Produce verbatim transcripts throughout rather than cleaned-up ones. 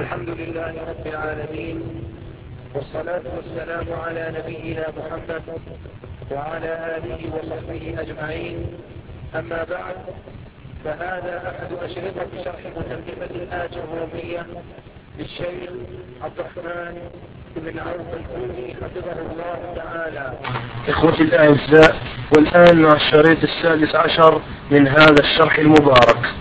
الحمد لله رب العالمين، والصلاة والسلام على نبينا محمد وعلى آله وصحبه أجمعين. أما بعد، فهذا أحد أشرطة شرح متممة الآجرومية للشيخ عبد الرحمن بن عوف الكوفي حفظه الله تعالى. إخوتي الأعزاء، والآن مع الشريط السادس عشر من هذا الشرح المبارك.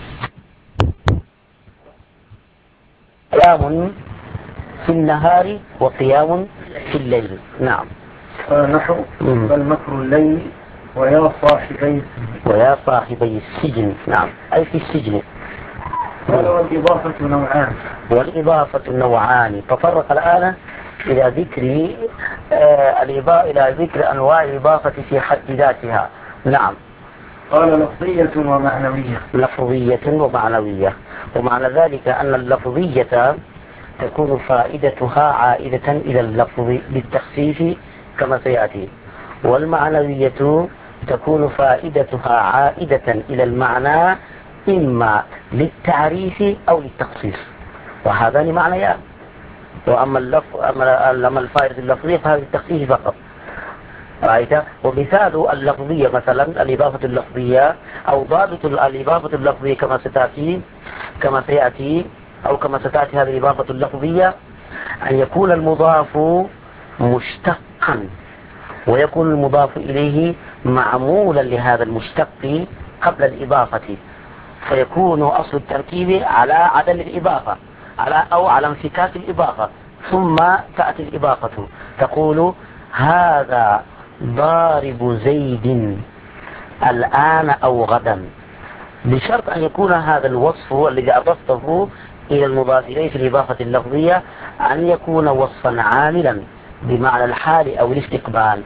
قيام في النهار وقيام في الليل. نعم. نحو فالمكر الليل ويا صاحبي ويا صاحبي السجن. نعم، أي في السجن. والإضافة نوعان والإضافة نوعان تطرق الآن إلى ذكر آه الإضافة إلى ذكر أنواع الإضافة في حد ذاتها. نعم. قال لفظية ومعنوية. لفظية ومعنوية، ومعنى ذلك أن اللفظية تكون فائدتها عائدة إلى اللفظ بالتخفيف كما سيأتي، والمعنوية تكون فائدتها عائدة إلى المعنى إما للتعريف أو للتخصيص، وهذان معنيان. وأما اللفظ أما الفائدة اللفظية فهذه التخصيص فقط. رأيت؟ ومثال اللفظية مثلا الإضافة اللفظية أو ضابط الإضافة اللفظية كما ستأتي كما سيأتي أو كما ستأتي هذه الإضافة اللفظية أن يكون المضاف مشتقا ويكون المضاف إليه معمولا لهذا المشتق قبل الإضافة، فيكون أصل التركيب على عدم الإضافة على أو على انفكاك الإضافة، ثم تأتي الإضافة تقول هذا ضارب زيد الآن أو غدا، بشرط أن يكون هذا الوصف الذي أضفته إلى المضاف إليه في الإضافة اللفظية أن يكون وصفا عاملا بمعنى الحال أو الاستقبال.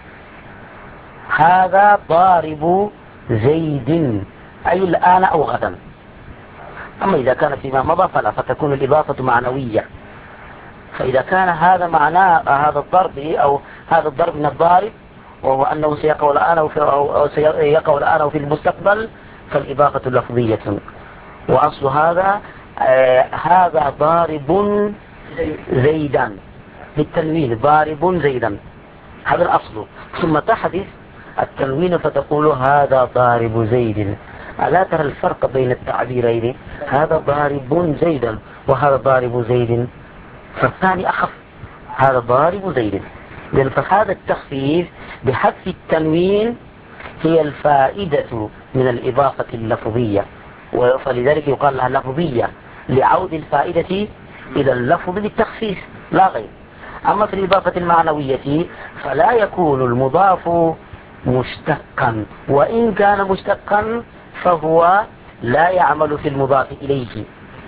هذا ضارب زيد أي الآن أو غدا. أما إذا كان فيما مضى فلا، فتكون الإضافة معنوية. فإذا كان هذا معناه هذا الضرب أو هذا الضرب من الضارب وهو أنه سيقع الآن أو, أو سيقع الآن أو في المستقبل فالإضافة لفظية. وأصل هذا آه هذا ضارب زيدا بالتنوين، ضارب زيدا، هذا الأصل. ثم تحدث التنوين فتقول هذا ضارب زيد. ألا ترى الفرق بين التعبيرين؟ هذا ضارب زيدا وهذا ضارب زيد، فالثاني أخف، هذا ضارب زيد. لأن فهذا التخفيف بحذف التنوين هي الفائدة من الإضافة اللفظية، فلذلك يقال لها لفظية لعود الفائدة إلى اللفظ بالتخفيف لا غير. أما في الإضافة المعنوية فلا يكون المضاف مشتقا، وإن كان مشتقا فهو لا يعمل في المضاف إليه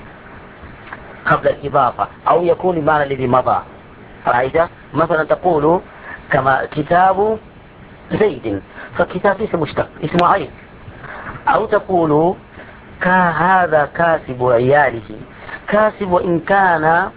قبل الإضافة، أو يكون بمعنى الذي مضى. رأيت؟ مثلا تقول كما كتاب زيد، فكتاب اسم مشتق، اسم عين. أو تقول كهذا كاسب عياله، كاسب وإن كان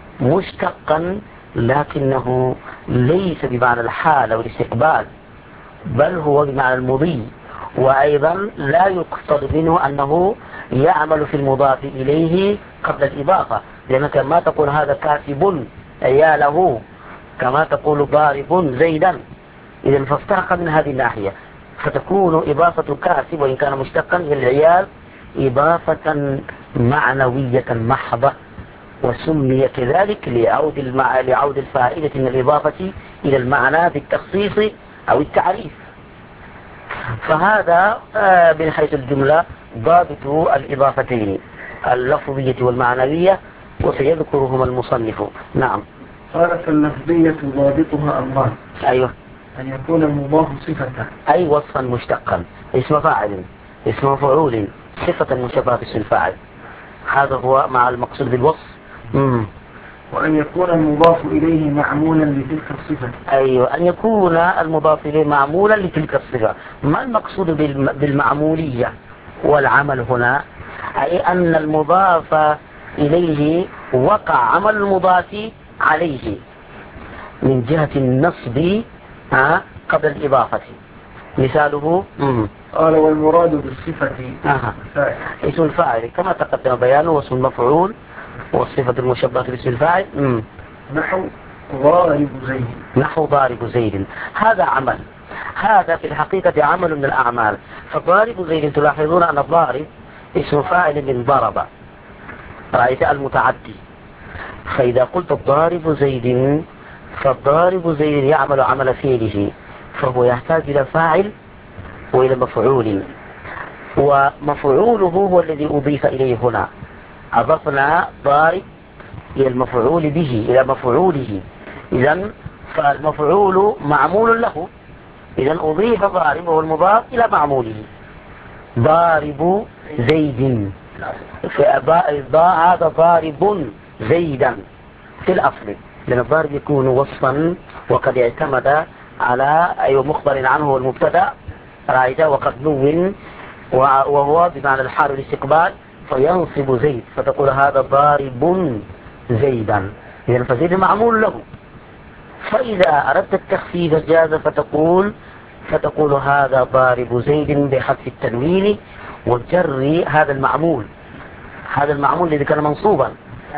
مشتقا لكنه ليس بمعنى الحال أو الاستقبال، بل هو بمعنى المضي، وأيضا لا يقصد منه أنه يعمل في المضاف إليه قبل الإضافة، لأنك ما تقول هذا كاسب عياله كما تقول ضارب زيدا. إذا فافترق من هذه الناحية، فتكون إضافة كاسب وإن كان مشتقا للعيال إضافة معنوية محضة، وسمي كذلك لعود, المع... لعود الفائدة من الإضافة إلى المعنى بالتخصيص أو التعريف. فهذا من حيث الجملة ضابط الإضافتين اللفظية والمعنوية، وسيذكرهما المصنف. نعم. قال فاللفظية ضابطها الله. أيوه. أن يكون المضاف صفة، أي وصفا مشتقا، اسم فاعل، اسم مفعول، صفة مشبهة باسم الفاعل. هذا هو مع المقصود بالوصف. مم. وأن يكون المضاف إليه معمولا لتلك الصفة. أيوه، أن يكون المضاف إليه معمولا لتلك الصفة. ما المقصود بالمعمولية والعمل هنا؟ أي أن المضاف إليه وقع عمل المضاف عليه من جهة النصب قبل الإضافة. مثاله مم. قال والمراد بالصفة آه. اسم الفاعل كما تقدم بيانه، واسم المفعول والصفة المشبهة باسم الفاعل نحو ضارب زيد. نحو ضارب زيد، هذا عمل، هذا في الحقيقة عمل من الأعمال. فضارب زيد تلاحظون أن الضارب اسم فاعل من ضرب، رأيت المتعدي. فإذا قلت الضارب زيد فالضارب زيد يعمل عمل فعله، فهو يحتاج إلى فاعل وإلى مفعول، ومفعوله هو الذي أضيف إليه هنا. أضفنا ضارب إلى المفعول به إلى مفعوله، إذن فالمفعول معمول له، إذن أضيف ضارب هو المضاف إلى معموله. ضارب زيد، هذا ضارب زيدا في الأصل، لأن الضارب يكون وصفا وقد اعتمد على أي مخبر عنه المبتدأ رأيته وقد نون، وهو بمعنى الحال والاستقبال، فينصب زيد فتقول هذا ضارب زيدا، إذن فزيد معمول له. فإذا أردت التخفيف جاز فتقول فتقول هذا ضارب زيد بحذف التنوين وجر هذا المعمول، هذا المعمول الذي كان منصوبا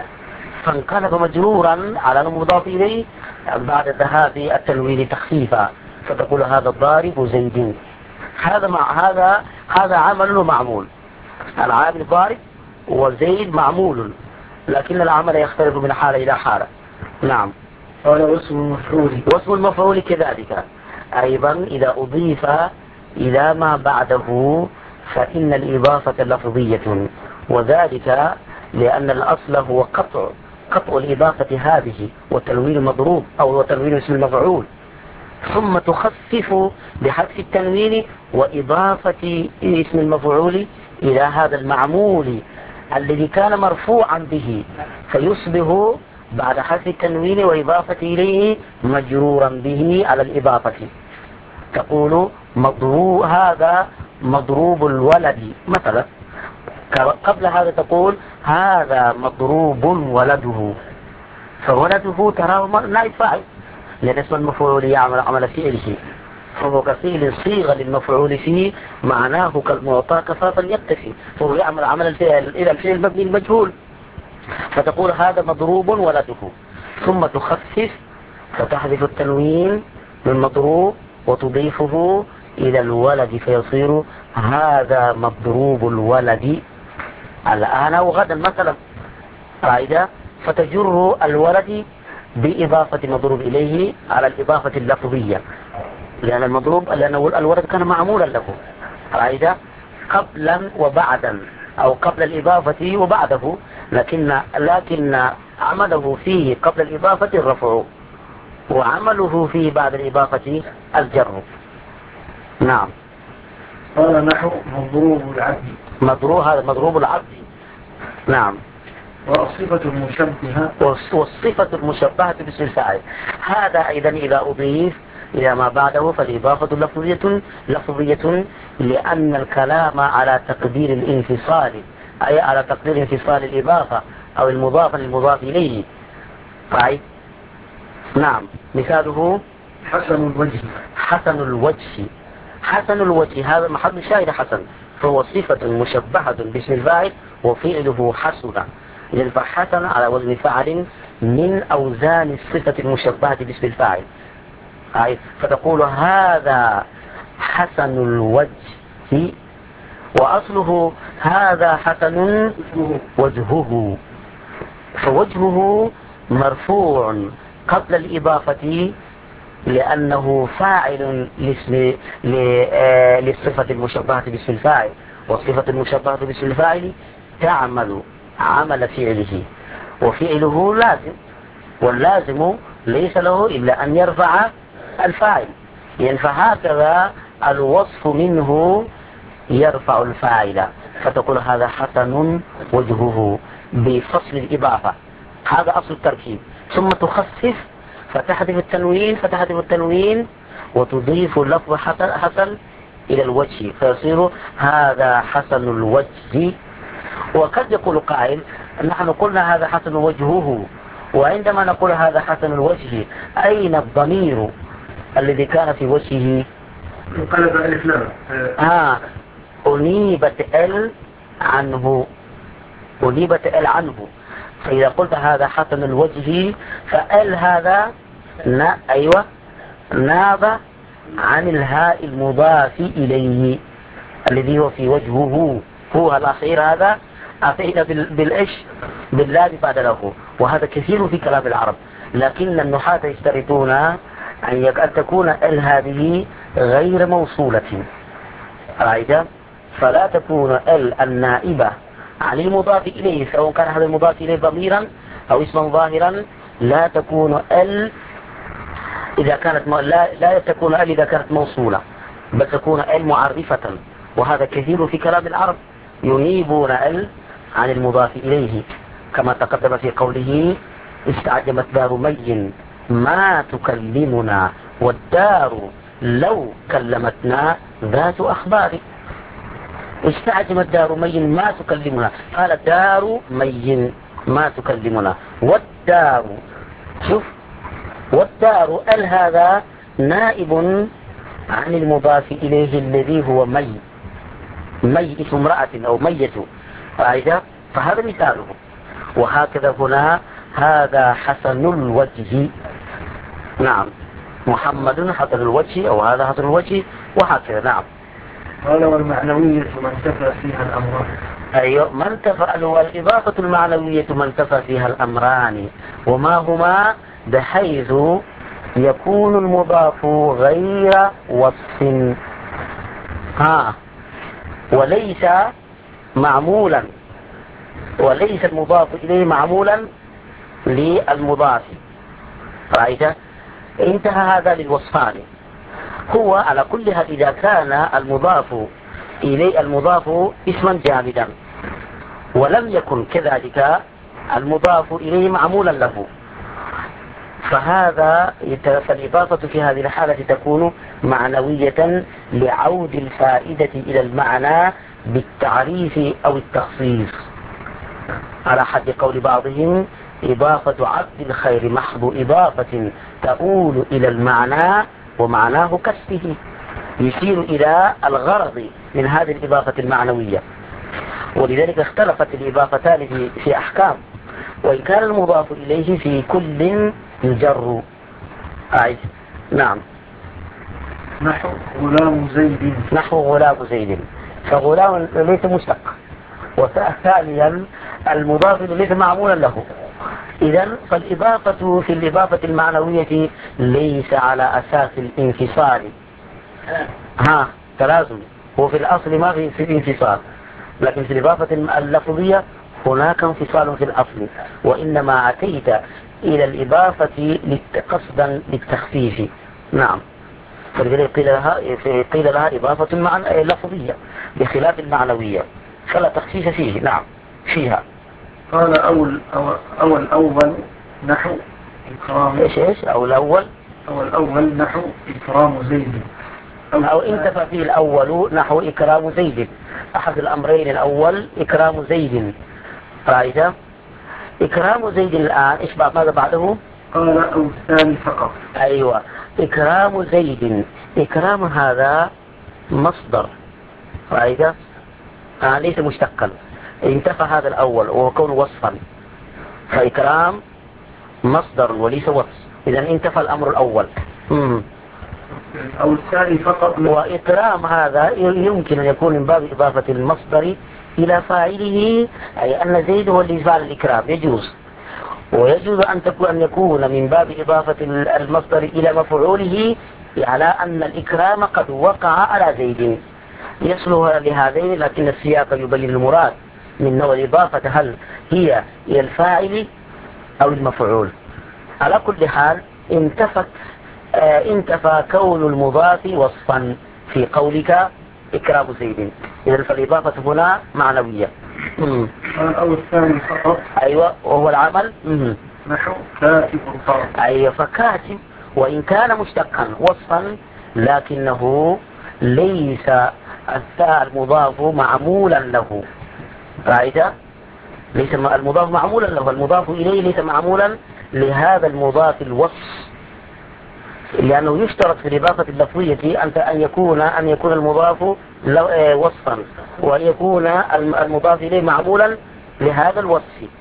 فانقلب مجرورا على المضاف إليه بعد ذهاب التنوين تخفيفا، فتقول هذا الضارب زيد. هذا مع هذا هذا عمل ومعمول، العامل ضارب وزيد معمول، لكن العمل يختلف من حالة إلى حالة. نعم. قال واسم المفعول. واسم المفعول كذلك أيضا إذا أضيف إلى ما بعده فإن الإضافة لفظية، وذلك لأن الأصل هو قطع قطع الإضافة هذه وتنوين مضروب أو تنوين اسم المفعول، ثم تخفف بحذف التنوين وإضافة اسم المفعول إلى هذا المعمول الذي كان مرفوعا به، فيصبح بعد حذف التنوين وإضافة إليه مجرورا به على الإضافة. تقول مضروب هذا مضروب الولد مثلا، قبل هذا تقول هذا مضروب ولده، فولده تراه نائب فاعل لأن اسم المفعول يعمل عمل فعله، فهو كفيل صيغة للمفعول فيه معناه كالمعطى كفافا يكتفي، فهو يعمل عمل الفعل إلى الفعل المبني المجهول، فتقول هذا مضروب ولده، ثم تخفف فتحذف التنوين من مضروب وتضيفه إلى الولد فيصير هذا مضروب الولد الآن وغدا مثلا، قاعدة فتجر الولد بإضافة مضروب إليه على الإضافة اللفظية، لأن المضروب لأن الولد كان معمولا له، قاعدة قبلا وبعدا أو قبل الإضافة وبعده، لكن لكن عمله فيه قبل الإضافة الرفع وعمله فيه بعد الإضافة الجر. نعم. قال نحو مضروب العبد. مضروب هذا مضروب العبد. نعم. والصفة المشبهة. والصفة المشبهة باسم الفاعل، هذا أيضا إذا أضيف إلى ما بعده فالإضافة لفظية لفظية لأن الكلام على تقدير الانفصال، أي على تقدير انفصال الإضافة أو المضاف للمضاف إليه. طيب. نعم. مثاله حسن الوجه. حسن الوجه حسن الوجه هذا محل شاهد حسن، فهو صفة مشبهة باسم الفاعل وفعله حسن، إذن فحسن على وزن فعل من أوزان الصفة المشبهة باسم الفاعل. فتقول هذا حسن الوجه، وأصله هذا حسن وجهه، فوجهه مرفوع قبل الإضافة لأنه فاعل لاسم للصفة المشبهة باسم الفاعل، والصفة المشبهة باسم الفاعل تعمل عمل فعله، وفعله لازم، واللازم ليس له إلا أن يرفع الفاعل، يعني فهكذا الوصف منه يرفع الفاعل، فتقول هذا حسن وجهه بفصل الإضافة، هذا أصل التركيب. ثم تخفف فتحذف التنوين فتحذف التنوين وتضيف لفظ حسن إلى الوجه فيصير هذا حسن الوجه. وقد يقول قائل نحن قلنا هذا حسن وجهه، وعندما نقول هذا حسن الوجه أين الضمير الذي كان في وجهه؟ انقلب ألف لام. آه أنيبت ال عنه أنيبت ال عنه فإذا قلت هذا حسن الوجه فال هذا نا أيوة ناب عن الهاء المضاف إليه الذي هو في وجهه، هو الأخير هذا أتينا بالإيش باللام بعد له، وهذا كثير في كلام العرب، لكن النحاة يشترطون أن تكون ال هذه غير موصولة، رأيت؟ فلا تكون ال النائبة عن المضاف إليه، سواء كان هذا المضاف إليه ضميرا أو اسما ظاهرا، لا تكون ال إذا كانت م... لا لا تكون ال إذا كانت موصولة، بل تكون ال معرفة، وهذا كثير في كلام العرب، ينيبون ال عن المضاف إليه، كما تقدم في قوله استعجمت دار مي ما تكلمنا والدار لو كلمتنا ذات أخبار. استعجمت دار مي ما تكلمنا، قال دار مي ما تكلمنا، والدار شوف والدار ال هذا نائب عن المضاف إليه الذي هو مي، مي اسم امرأة أو مية، فهذا مثاله. وهكذا هنا هذا حسن الوجه، نعم محمد حسن الوجه أو هذا حسن الوجه، وهكذا. نعم. قال والمعنوية ما انتفى فيها الأمران. أيوة ما انتفى، والإضافة المعنوية ما انتفى فيها الأمران، وما هما؟ بحيث يكون المضاف غير وصف ها وليس معمولا، وليس المضاف إليه معمولا للمضاف، رأيت؟ انتهى هذا للوصفان. هو على كل حال إذا كان المضاف إليه المضاف اسما جامدا ولم يكن كذلك المضاف إليه معمولا له، فهذا فالإضافة في هذه الحالة تكون معنوية لعود الفائدة إلى المعنى بالتعريف أو التخصيص، على حد قول بعضهم إضافة عبد الخير محض إضافة تؤول إلى المعنى ومعناه كسبه، يشير إلى الغرض من هذه الإضافة المعنوية. ولذلك اختلفت الإضافتان في, في أحكام، وإن كان المضاف إليه في كل يجر. أعيد. نعم. نحو غلام زيد. نحو غلام زيد، فغلام ليس مشتق، وثانيا المضاف ليس معمولا له، إذن فالإضافة في الإضافة المعنوية ليس على أساس الانفصال، ها تلازم، هو في الأصل ما في, في الانفصال، لكن في الإضافة اللفظية هناك انفصال في الأصل، وإنما أتيت إلى الإضافة قصدا للتخفيف. نعم. فلذلك قيل لها, قيل لها إضافة معنى لفظية بخلاف المعنوية، فلا تخفيف فيه. نعم فيها. قال أول أو الأول نحو إكرام. إيش إيش أو الأول أو الأول نحو إكرام زيد، أو, أو انتفى فيه الأول نحو إكرام زيد، أحد الأمرين الأول إكرام زيد، رأيت؟ إكرام زيد الآن إيش بعد ماذا بعده؟ قال أو الثاني فقط. أيوة إكرام زيد، إكرام هذا مصدر، رأيت؟ آه ليس مشتقا، انتفى هذا الأول وكون وصفا، فإكرام مصدر وليس وصف، إذن انتفى الأمر الأول. مم. أو الثاني فقط. وإكرام هذا يمكن أن يكون من باب إضافة المصدر إلى فاعله، أي أن زيد هو اللي فعل الإكرام، يجوز، ويجوز أن تكون أن يكون من باب إضافة المصدر إلى مفعوله على أن الإكرام قد وقع على زيد، يصلح لهذين، لكن السياق يبين المراد من نوع الإضافة، هل هي إلى الفاعل أو المفعول. على كل حال انتفت آه انتفى كون المضاف وصفا في قولك إكرام زيد، إذن فالإضافة هنا معنوية. أو الثاني فقط. أيوة وهو العمل. مم. نحو كاتب القرآن. أيوة فكاتب وإن كان مشتقا وصفا لكنه ليس الثاء المضاف معمولا له، رأيت؟ ليس المضاف معمولا له، المضاف إليه ليس معمولا لهذا المضاف الوصف، لأنه يشترط في الإضافة اللفظية أن يكون أن يكون المضاف وصفا، وأن يكون المضاف إليه معمولا لهذا الوصف.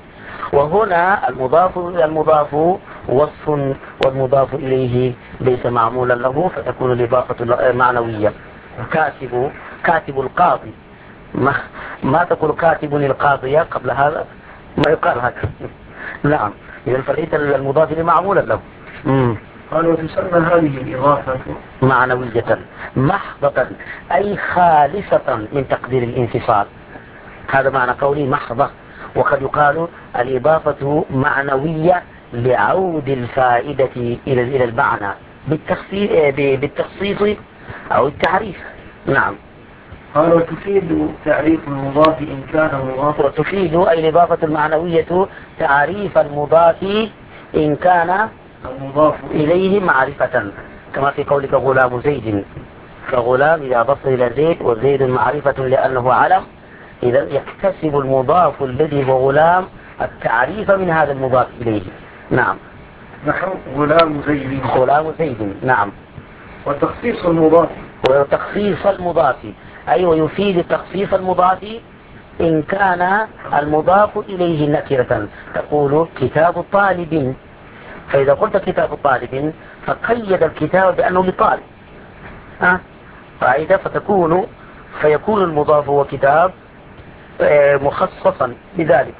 وهنا المضاف المضاف وصف والمضاف إليه ليس معمولا له، فتكون الإضافة معنوية. كاتب كاتب القاضي، ما, ما تقول كاتب القاضية قبل هذا، ما يقال هكذا. نعم، إذا فليس المضاف معمولا له. مم. قال وتسمى هذه الإضافة معنوية محضة، أي خالصة من تقدير الانفصال. هذا معنى قولي محضة. وقد يقال الإضافة معنوية لعود الفائدة إلى إلى المعنى بالتخصيص أو التعريف. نعم. قال وتفيد تعريف المضاف إن كان مضافا. وتفيد أي الإضافة المعنوية تعريف المضاف إن كان المضاف إليه معرفة، كما في قولك غلام زيد، فغلام إذا ضفت إلى زيد وزيد معرفة لأنه علم، إذا يكتسب المضاف الذي هو غلام التعريف من هذا المضاف إليه. نعم. نحو غلام زيد. غلام زيد. نعم. وتخصيص المضاف وتخصيص المضاف أي ويفيد تخصيص المضاف إن كان المضاف إليه نكرة. تقول كتاب طالب، فإذا قلت كتاب طالب فقيد الكتاب بأنه لطالب، ها فإذا فتكون فيكون المضاف هو كتاب مخصصا بذلك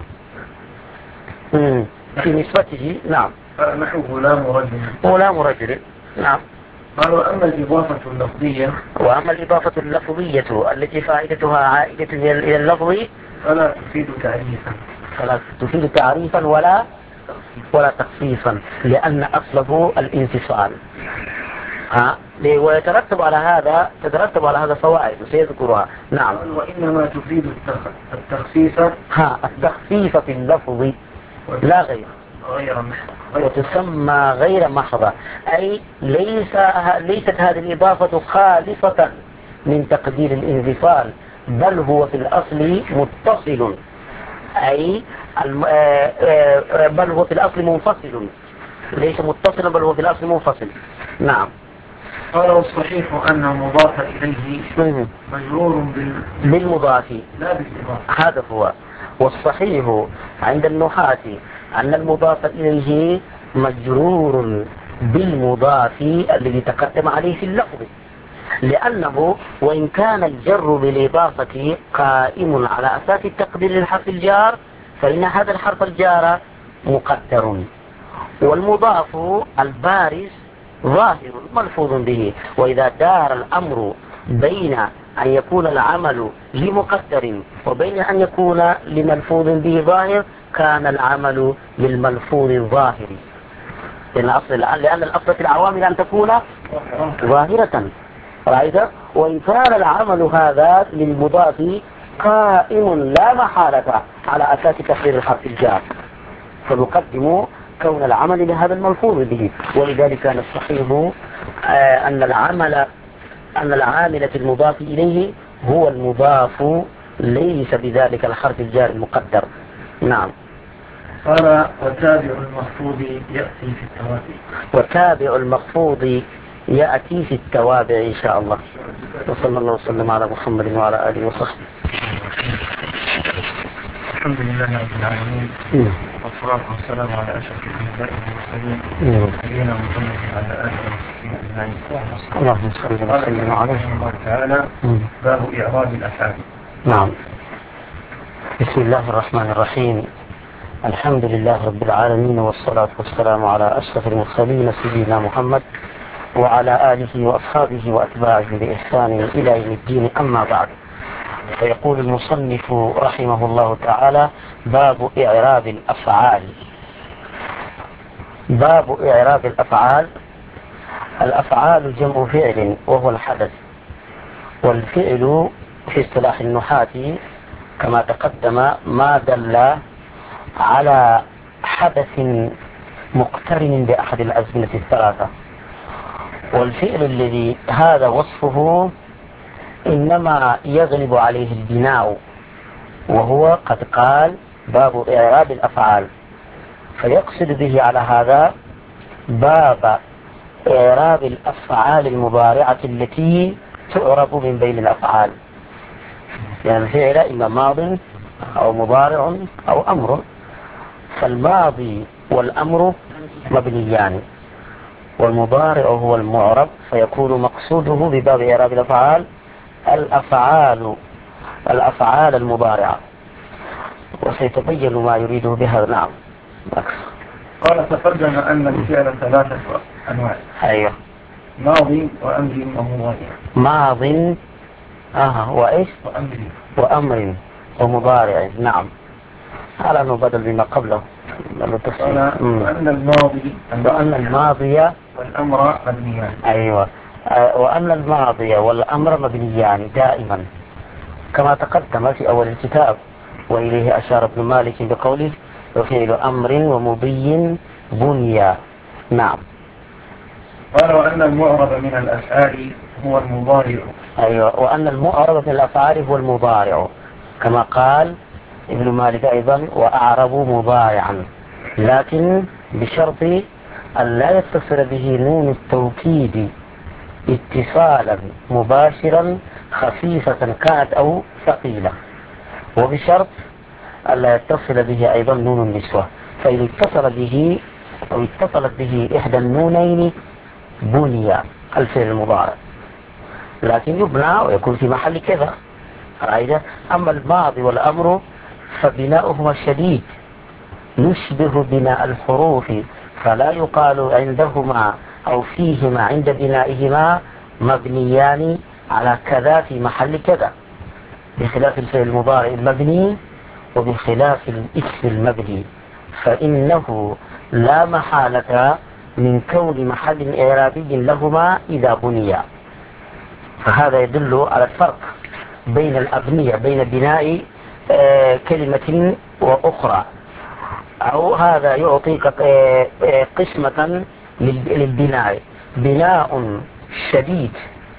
في نسبته. نعم. نحو غلام رجل. غلام رجل. نعم. قالوا أما الإضافة اللفظية وأما الإضافة اللفظية التي فائدتها عائدة إلى اللفظ فلا تفيد تعريفا فلا تفيد تعريفا ولا ولا تخصيصا، لأن أصله الانفصال. ها ويترتب على هذا تترتب على هذا فوائد سيذكرها. نعم. وإنما تفيد التخصيص ها التخصيص في اللفظ لا غير غير وتسمى غير محضة، أي ليس ليست هذه الإضافة خالصة من تقدير الانفصال، بل هو في الأصل متصل، أي بل هو في الأصل منفصل، ليس متصلا بل هو في الأصل منفصل. نعم. قال والصحيح أن المضاف إليه مجرور بالمضاف لا بالإضافة. هذا هو. والصحيح عند النحاة أن المضاف إليه مجرور بالمضاف الذي تقدم عليه في اللفظ، لأنه وإن كان الجر بالإضافة قائم على أساس التقدير للحرف الجار، فإن هذا الحرف الجار مقدر، والمضاف البارز ظاهر ملفوظ به. وإذا دار الأمر بين أن يكون العمل لمقدر وبين أن يكون لملفوظ به ظاهر، كان العمل للملفوظ الظاهر، لأن الأصل لأن الأصل في العوامل أن تكون ظاهرة. رأيت؟ وإن كان العمل هذا للمضاف قائم لا محالة على أساس تقدير الحرف الجار، فنقدم كون العمل لهذا الملفوظ به. ولذلك كان الصحيح آه أن العمل أن العامل في المضاف إليه هو المضاف، ليس بذلك الحرف الجار المقدر. نعم. قال وتابع المخفوض يأتي في التوابع. وتابع المخفوض يأتي في التوابع إن شاء الله. وصلى الله وسلم على محمد وعلى آله وصحبه. الحمد لله رب العالمين، والصلاة والسلام على أشرف الأنبياء والمرسلين نبينا محمد وعلى آله وصحبه أجمعين. اللهم صل وسلم عليه. الله تعالى باب إعراب الأفعال. نعم. بسم الله الرحمن الرحيم. الحمد لله رب العالمين، والصلاة والسلام على أشرف المرسلين سيدنا محمد وعلى آله وأصحابه وأتباعه بإحسان إلى يوم الدين. أما بعد، فيقول المصنف رحمه الله تعالى: باب إعراب الأفعال. باب إعراب الأفعال. الأفعال جمع فعل وهو الحدث، والفعل في اصطلاح النحاة كما تقدم ما دل على حدث مقترن بأحد الأزمنة الثلاثة. والفعل الذي هذا وصفه إنما يغلب عليه البناء، وهو قد قال باب إعراب الأفعال، فيقصد به على هذا باب إعراب الأفعال المضارعة التي تعرب من بين الأفعال، لأن يعني الفعل إما ماض أو مضارع أو أمر، فالماضي والأمر مبنيان، والمضارع هو المعرب، فيكون مقصوده بباب إعراب الأفعال الأفعال الأفعال المضارعة، وسيتبين ما يريده بها. نعم. قال تقدم أن الفعل ثلاثة أنواع. أيوه. ماضي وأمر ومضارع. ماض آه وإيش وأمر وأمر ومضارع. نعم. على أنه بدل بما قبله. قال وأن الماضي وأن الماضي والأمر مبنيان. أيوة. وأن الماضي والأمر مبنيان دائما كما تقدم في أول الكتاب، وإليه أشار ابن مالك بقوله وفعل أمر ومضي بنيا. نعم. قال وأن المعرب من الأفعال هو المضارع. أيوة. وأن المعرب من الأفعال هو المضارع كما قال ابن مالك أيضا وأعربوا مضارعا، لكن بشرط أن لا يتصل به نون التوكيد اتصالا مباشرا خفيفة كانت أو ثقيلة، وبشرط أن لا يتصل به أيضا نون النسوة، فإن اتصل به أو اتصلت به إحدى النونين بني الفعل المضارع، لكن يبنى ويكون في محل كذا. أما الماضي والأمر فبناؤهما شديد يشبه بناء الحروف، فلا يقال عندهما أو فيهما عند بنائهما مبنيان على كذا في محل كذا، بخلاف الفعل المضارع المبني وبخلاف الاسم المبني، فإنه لا محالة من كون محل إعرابي لهما إذا بنيا. فهذا يدل على الفرق بين الأبنية بين بناء آه كلمة وأخرى، أو هذا يعطيك آه آه قسمة للبناء، بناء شديد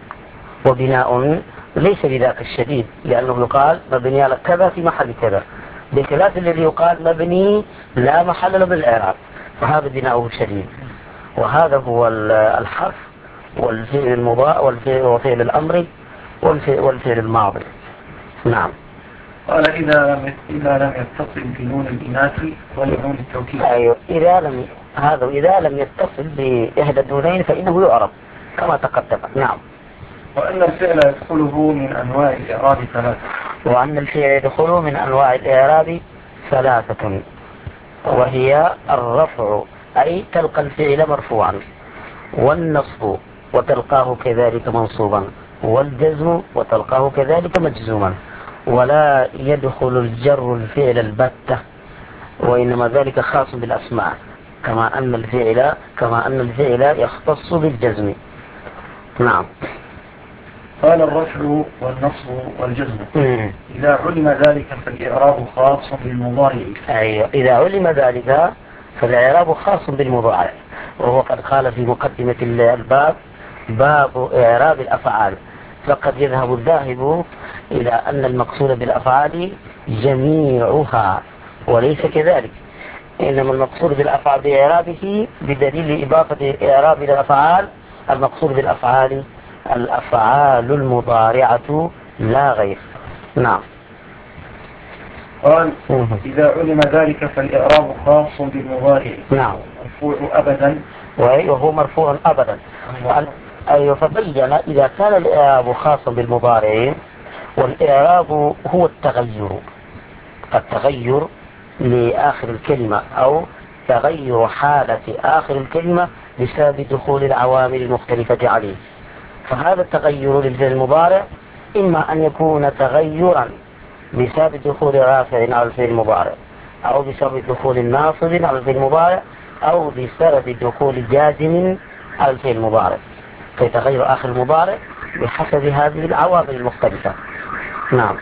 وبناء ليس بذاك الشديد، لأنه يقال مبني على كذا في محل كذا، بخلاف الذي يقال مبني لا محل له بالإعراب، فهذا بناؤه شديد. وهذا هو الحرف والفعل المضارع والفعل وفعل الأمر والفعل الماضي. نعم. قال إذا لم إذا لم يتصل بنون الإناث ونون التوكيد. أيوه. إذا لم هذا إذا لم يتصل بإحدى النونين فإنه يعرب كما تقدم. نعم. وأن الفعل يدخله من أنواع الإعراب ثلاثة. وأن الفعل يدخله من أنواع الإعراب ثلاثة، وهي الرفع أي تلقى الفعل مرفوعا، والنصب وتلقاه كذلك منصوبا، والجزم وتلقاه كذلك مجزوما، ولا يدخل الجر الفعل البتة، وإنما ذلك خاص بالأسماء، كما أن الفعل كما أن الفعل يختص بالجزم. نعم. قال الرفع والنصب والجزم مم. إذا علم ذلك فالإعراب خاص بالمضارع. أيوة. إذا علم ذلك فالإعراب خاص بالمضارع، وهو قد قال في مقدمة الباب باب إعراب الأفعال، فقد يذهب الذاهب إلى أن المقصود بالأفعال جميعها، وليس كذلك، إنما المقصود بالأفعال بإعرابه بدليل إضافة إعراب الأفعال، المقصود بالأفعال الأفعال المضارعة لا غير. نعم. قال إذا علم ذلك فالإعراب خاص بالمضارع. نعم. مرفوع أبدا. وهو مرفوع أبدا. أيوة. فبين إذا كان الإعراب خاصا بالمضارع، والإعراب هو التغير، التغير لآخر الكلمة أو تغير حالة آخر الكلمة بسبب دخول العوامل المختلفة عليه، فهذا التغير للفعل المضارع إما أن يكون تغيرا بسبب دخول رافع على الفعل المضارع، أو بسبب دخول ناصب على الفعل المضارع، أو بسبب دخول جازم على الفعل المضارع، فيتغير آخر المضارع بحسب هذه العوامل المختلفة. نعم.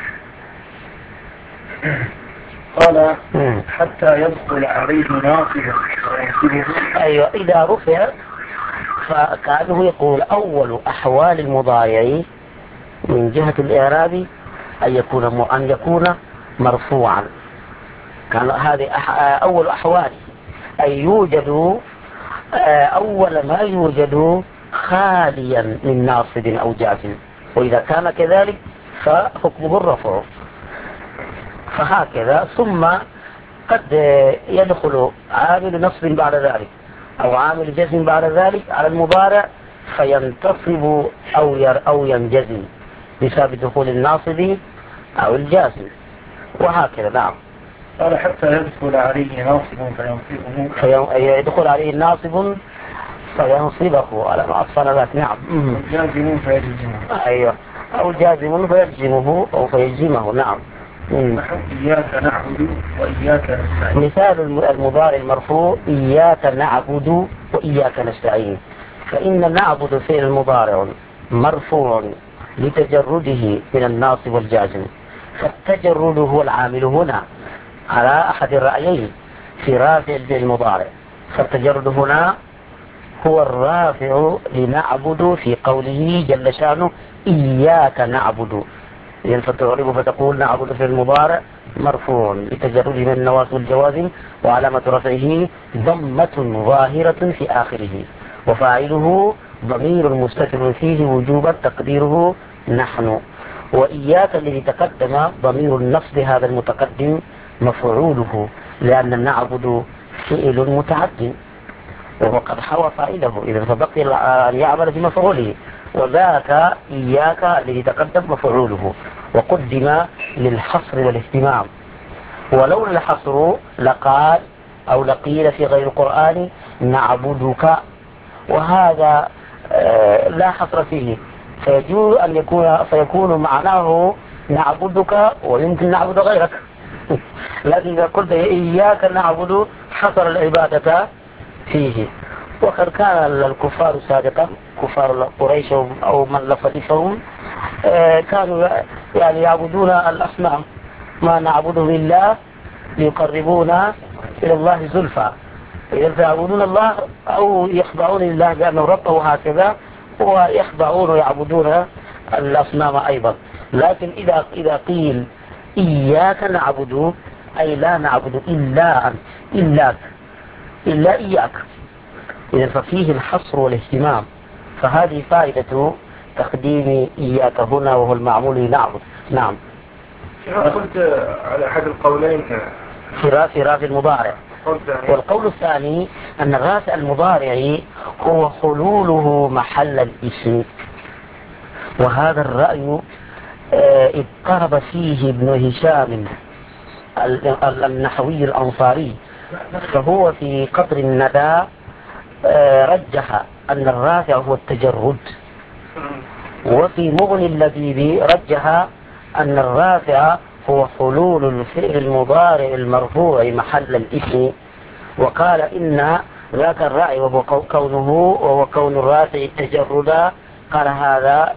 قال حتى يدخل عليه ناصب وينصبه. أيوة. إذا رفع فكأنه يقول أول أحوال المضارع من جهة الإعراب أن يكون أن يكون مرفوعا، كان هذه أول أحوال أن يوجد أول ما يوجد خاليا من ناصب أو جازم، وإذا كان كذلك فحكمه الرفع. فهكذا ثم وقد يدخل عامل نصب بعد ذلك أو عامل جزم بعد ذلك على المضارع فينتصب أو أو ينجزم بسبب دخول الناصب أو الجازم وهكذا. نعم. قال حتى يدخل عليه ناصب فينصبه يدخل عليه ناصب فينصبه على ما أصفنا ذات. نعم. الجازم فيجزمه. أيوة. أو الجازم فيجزمه أو فيجزمه. نعم. نحن إياك نعبد وإياك نستعين. مثال المضارع المرفوع إياك نعبد وإياك نستعين. فإن نعبد فعل المضارع مرفوع لتجرده من الناصب والجازم، فالتجرد هو العامل هنا على أحد الرأيين في رافع الفعل المضارع، فالتجرد هنا هو الرافع لنعبد في قوله جل شانه إياك نعبد، يعني فتعرب فتقول نعبد في المضارع مرفوع لتجرده من النواصب والجوازم وعلامة رفعه ضمة ظاهرة في آخره، وفاعله ضمير مستتر فيه وجوبا تقديره نحن. وإياك الذي تقدم ضمير النصب هذا المتقدم مفعوله، لأن نعبد فعل متعد وهو قد حوى فاعله، إذا فبقي أن يعمل بمفعوله، وذاك إياك الذي تقدم مفعوله وقدم للحصر والاهتمام. ولولا الحصر لقال أو لقيل في غير القرآن نعبدك، وهذا لا حصر فيه، فيجوز أن يكون فيكون معناه نعبدك ويمكن نعبد غيرك. لكن إذا قلت إياك نعبد حصر العبادة فيه. وقد كان الكفار سابقا كفار قريش أو من لفظهم كانوا يعني يعبدون الأصنام، ما نعبده إلا ليقربونا إلى الله زلفى، إذا يعبدون الله أو يخضعون لله بأنه رب وهكذا، ويخضعون ويعبدون الأصنام أيضا. لكن إذا إذا قيل إياك نعبد أي لا نعبد إلا أنت إلاك إلا إياك، إذا ففيه الحصر والاهتمام، فهذه فائدة تقديم إياك هنا وهو المعمول لنعبد. نعم. قلت على أحد القولين في رافع المضارع، والقول الثاني أن رافع المضارع هو حلوله محل الاسم، وهذا الرأي اضطرب فيه ابن هشام النحوي الأنصاري، فهو في قطر الندى رجح أن الرافع هو التجرد، وفي مغني اللبيب رجح أن الرافع هو حلول الفعل المضارع المرفوع محل الاسم، وقال إن ذاك الرأي وهو كونه وهو كون الرافع التجرد قال هذا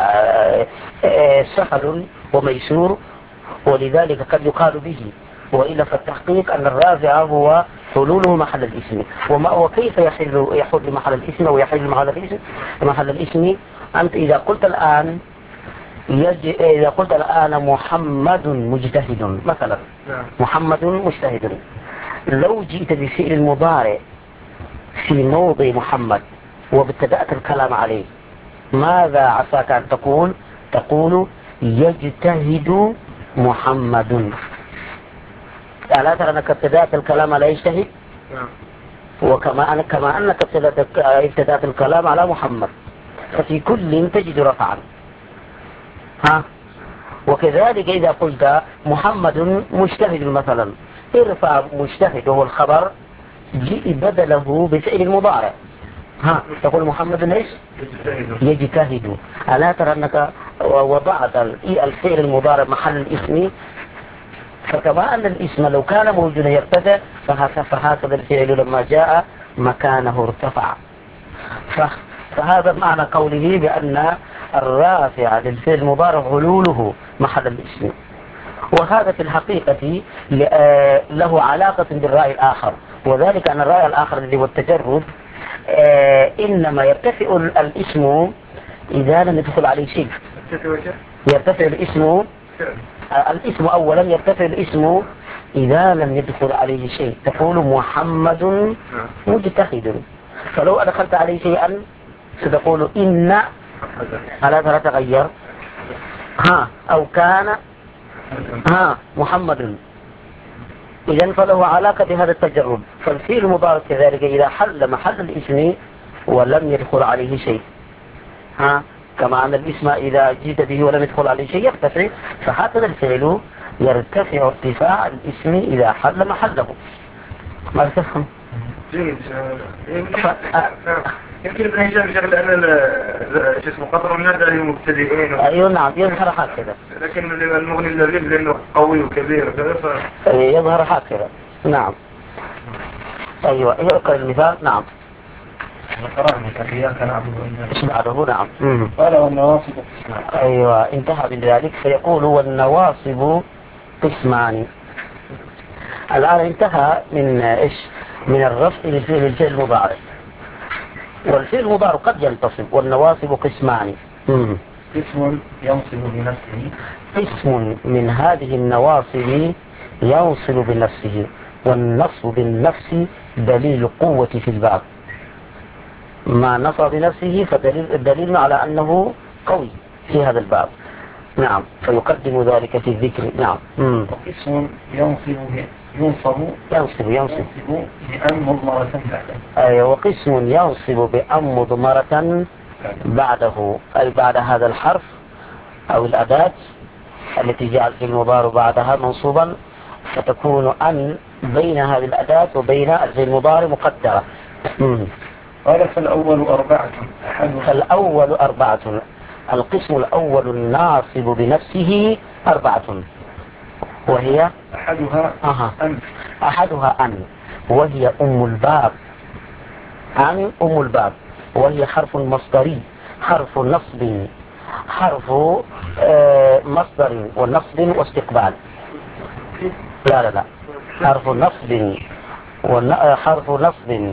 سهل وميسور، ولذلك قد يقال به، وإلا فالتحقيق أن الرافع هو حلوله محل الاسم. وما وكيف يحل يحل محل الاسم ويحل محل الاسم محل الاسم أنت إذا قلت الآن يج... إذا قلت الآن محمد مجتهد مثلا، محمد مجتهد، لو جئت بفعل المضارع في موضع محمد وابتدأت الكلام عليه، ماذا عساك أن تقول؟ تقول يجتهد محمد. ألا ترى أنك ابتدأت الكلام على يجتهد؟ وكما أن كما أنك ابتدأت الكلام على محمد، ففي كل تجد رفعا. ها، وكذلك إذا قلت محمد مجتهد مثلا، ارفع مجتهد وهو الخبر، جئ بدله بفعل المضارع، ها تقول محمد ايش؟ يجتهد. ألا ترى أنك وضعت الفعل المضارع محل الاسم؟ فكما أن الاسم لو كان موجودا يرتفع، فهكذا الفعل لما جاء مكانه ارتفع. فهذا معنى قوله بأن الرافع للفعل المضارع حلوله محل الاسم. وهذا في الحقيقة له علاقة بالرأي الآخر، وذلك أن الرأي الآخر الذي هو التجرد إنما يرتفع الاسم إذا لم يدخل عليه شيء. يرتفع الاسم الاسم أولا يرتفع الاسم إذا لم يدخل عليه شيء، تقول محمد مجتهد، فلو أدخلت عليه شيئا ستقول إن، ألا تغير؟ ها، أو كان ها محمد، إذن فله علاقة بهذا التجرد. فالفعل المضارع كذلك إذا حل محل الاسم ولم يدخل عليه شيء، ها كما أن الاسم إذا جيت به ولم يدخل عليه شيء يرتفع، فهكذا الفعل يرتفع ارتفاع الاسم إذا حل محله. ما تفهم؟ جيد. يمكن ابن هشام شغل أن شو اسمه قطر الناس اللي مبتدئين. أيوه نعم يظهر هكذا. لكن المغني اللبيب لأنه قوي وكبير ف... يظهر هكذا. نعم. أيوه اقرأ المثال. نعم. قرأنا إياك نعبد وإياك بعده. نعم. قال والنواصب قسمان. أيوه انتهى من ذلك فيقول والنواصب قسمان. الآن انتهى من إيش؟ من الرفع للفعل المضارع. والفعل المضارع قد ينتصب والنواصب قسمان. قسم ينصب بنفسه. قسم من هذه النواصب ينصب بنفسه، والنصب بالنفس دليل قوة في الباب. ما نصب بنفسه فدليل الدليل على أنه قوي في هذا الباب. نعم فيقدم ذلك في الذكر. نعم. وقسم ينصب ينصب ينصب ينصب بأن مضمرة بعده. أي وقسم ينصب بأن مضمرة بعده، أي بعد هذا الحرف أو الأداة التي جاءت في المضارع بعدها منصوبا، فتكون أن بين هذه الأداة وبين المضارع مقدرة. قال فالأول أربعة. فالأول أربعة. القسم الأول الناصب بنفسه أربعة، وهي أحدها أها. أن أحدها أن وهي أم الباب. أن أم الباب وهي حرف مصدري، حرف نصب، حرف آه مصدر ونصب واستقبال. لا لا لا حرف نصب وحرف نصب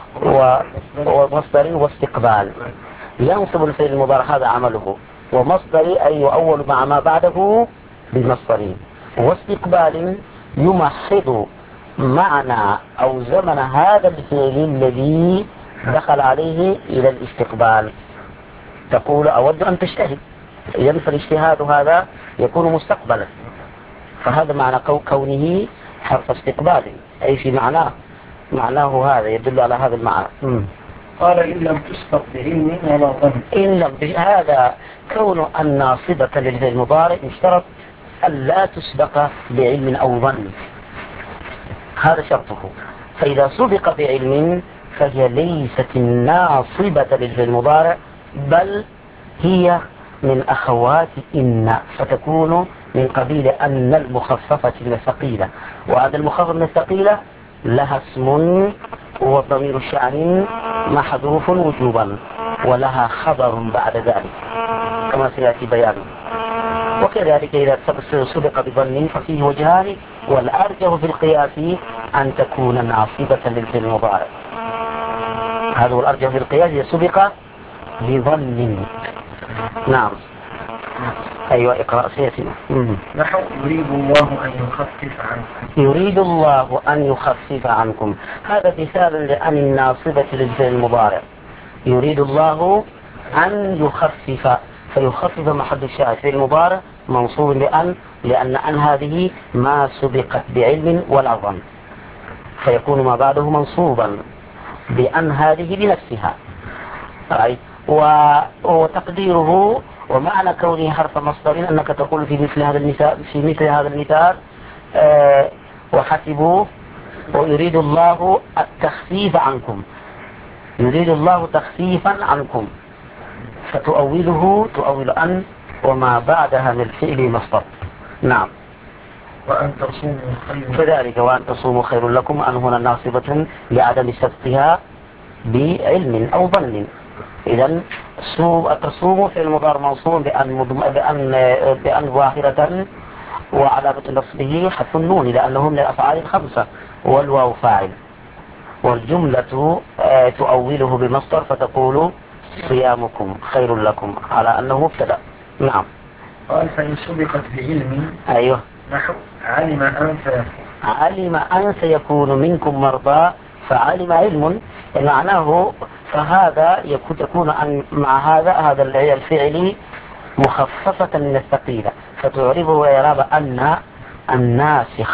ومصدر واستقبال. ينصب الفعل المضارع هذا عمله، ومصدر أي يؤول مع ما بعده بمصدر، واستقبال يمحض معنى أو زمن هذا الفعل الذي دخل عليه إلى الاستقبال. تقول أود أن تجتهد، إذن فالاجتهاد هذا يكون مستقبلا، فهذا معنى كونه حرف استقبال، أي في معناه معناه هذا يدل على هذا المعنى. م. قال إن لم تسبق بعلم ولا ظن. إن لم هذا كون الناصبة للفعل المضارع يشترط ألا تسبق بعلم أو ظن، هذا شرطه. فإذا سبق بعلم فهي ليست الناصبة للفعل المضارع، بل هي من أخوات إن، فتكون من قبيل أن المخففة من الثقيلة، وهذا المخفف من الثقيلة لها اسم وضمير الشأن محذوف وجوبا، ولها خبر بعد ذلك كما سيأتي بيانه. وكذلك إذا سبق بظن ففيه وجهان، والأرجح في القياس أن تكون ناصبة للفعل المضارع. هذا هو الأرجح في القياس، إذا سبق بظن. نعم. أيوة اقرأ سيتنا. نحو يريد الله أن يخفف عنكم. يريد الله أن يخفف عنكم، هذا مثال لأن الناصبة للفعل المضارع. يريد الله أن يخفف، فيخفف محل الشاهد في المضارع منصوب بأن، لأن أن هذه ما سبقت بعلم ولا ظن، فيكون ما بعده منصوبا بأن هذه بنفسها. وتقديره ومعنى كونه حرف مصدر أنك تقول في مثل هذا المثال في مثل هذا المثال آه وحسبوا ويريد الله التخفيف عنكم، يريد الله تخفيفا عنكم، فتؤوله تؤول أن وما بعدها من الفعل مصدر. نعم. وأن تصوموا خير. كذلك وأن تصوموا خير لكم، أن هنا ناصبة لعدم سبقها بعلم أو ظن. إذن التصوم في المضارع منصوب بأن بأن بأن ظاهرة، وعلامة نصبه حذف النون لأنه من الأفعال الخمسة، والواو فاعل، والجملة تؤوله بمصدر فتقول صيامكم خير لكم على أنه مبتدأ. نعم. قال فإن سبقت بعلم. أيوه. نحو علم أن سيكون. علم أن سيكون منكم مرضى، فعلم علم معناه، فهذا يكون أن مع هذا هذا الفعل مخففة من الثقيلة، فتعربه إعراب أن الناسخة،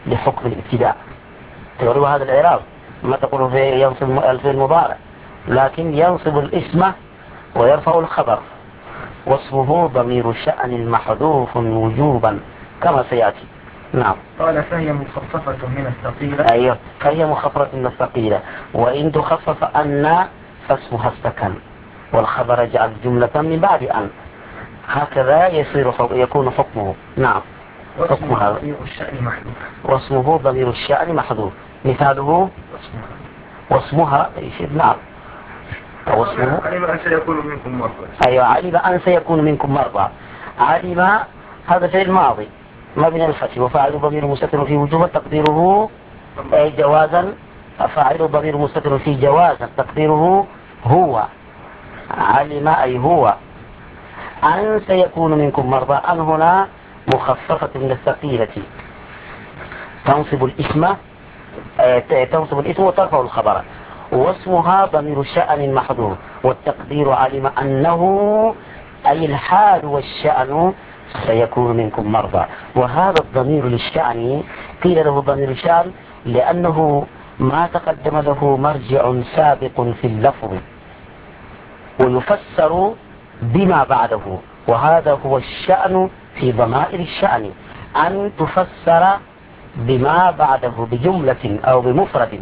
لحكم الابتداء. تعرف هذا الإعراب ما تقول في ينصب الفعل المضارع، لكن ينصب الاسم ويرفع الخبر، واسمه ضمير شأن محذوف وجوبا كما سيأتي. نعم. قال فهي مخففة من الثقيلة. أيوه، فهي مخففة من الثقيلة، وإن تخفف أن فاسمها السكن، والخبر اجعل جملة من بعد أن، هكذا يصير يكون حكمه. نعم. واسمه ضمير الشأن محذوف. واسمه ضمير الشأن محذوف. مثاله واسمها. نعم. واسمه علم أن سيكون منكم مرضى. أيوة، علم أن سيكون منكم مرضى. علم هذا فعل ماضي مبني الفتح، وفاعل ضمير مستتر في وجوب تقديره أي جوازا، فاعل ضمير مستتر في جوازا تقديره هو. علم أي هو أن سيكون منكم مرضى. أن هنا مخففة من الثقيلة، تنصب الاسم تنصب الاسم وترفع الخبر، واسمها ضمير شأن محذوف، والتقدير علم أنه أي الحال والشأن سيكون منكم مرضى. وهذا الضمير للشأن قيل له ضمير الشأن لأنه ما تقدم له مرجع سابق في اللفظ، ويفسر بما بعده، وهذا هو الشأن في ضمائر الشأن، أن تفسر بما بعده بجملة أو بمفرد.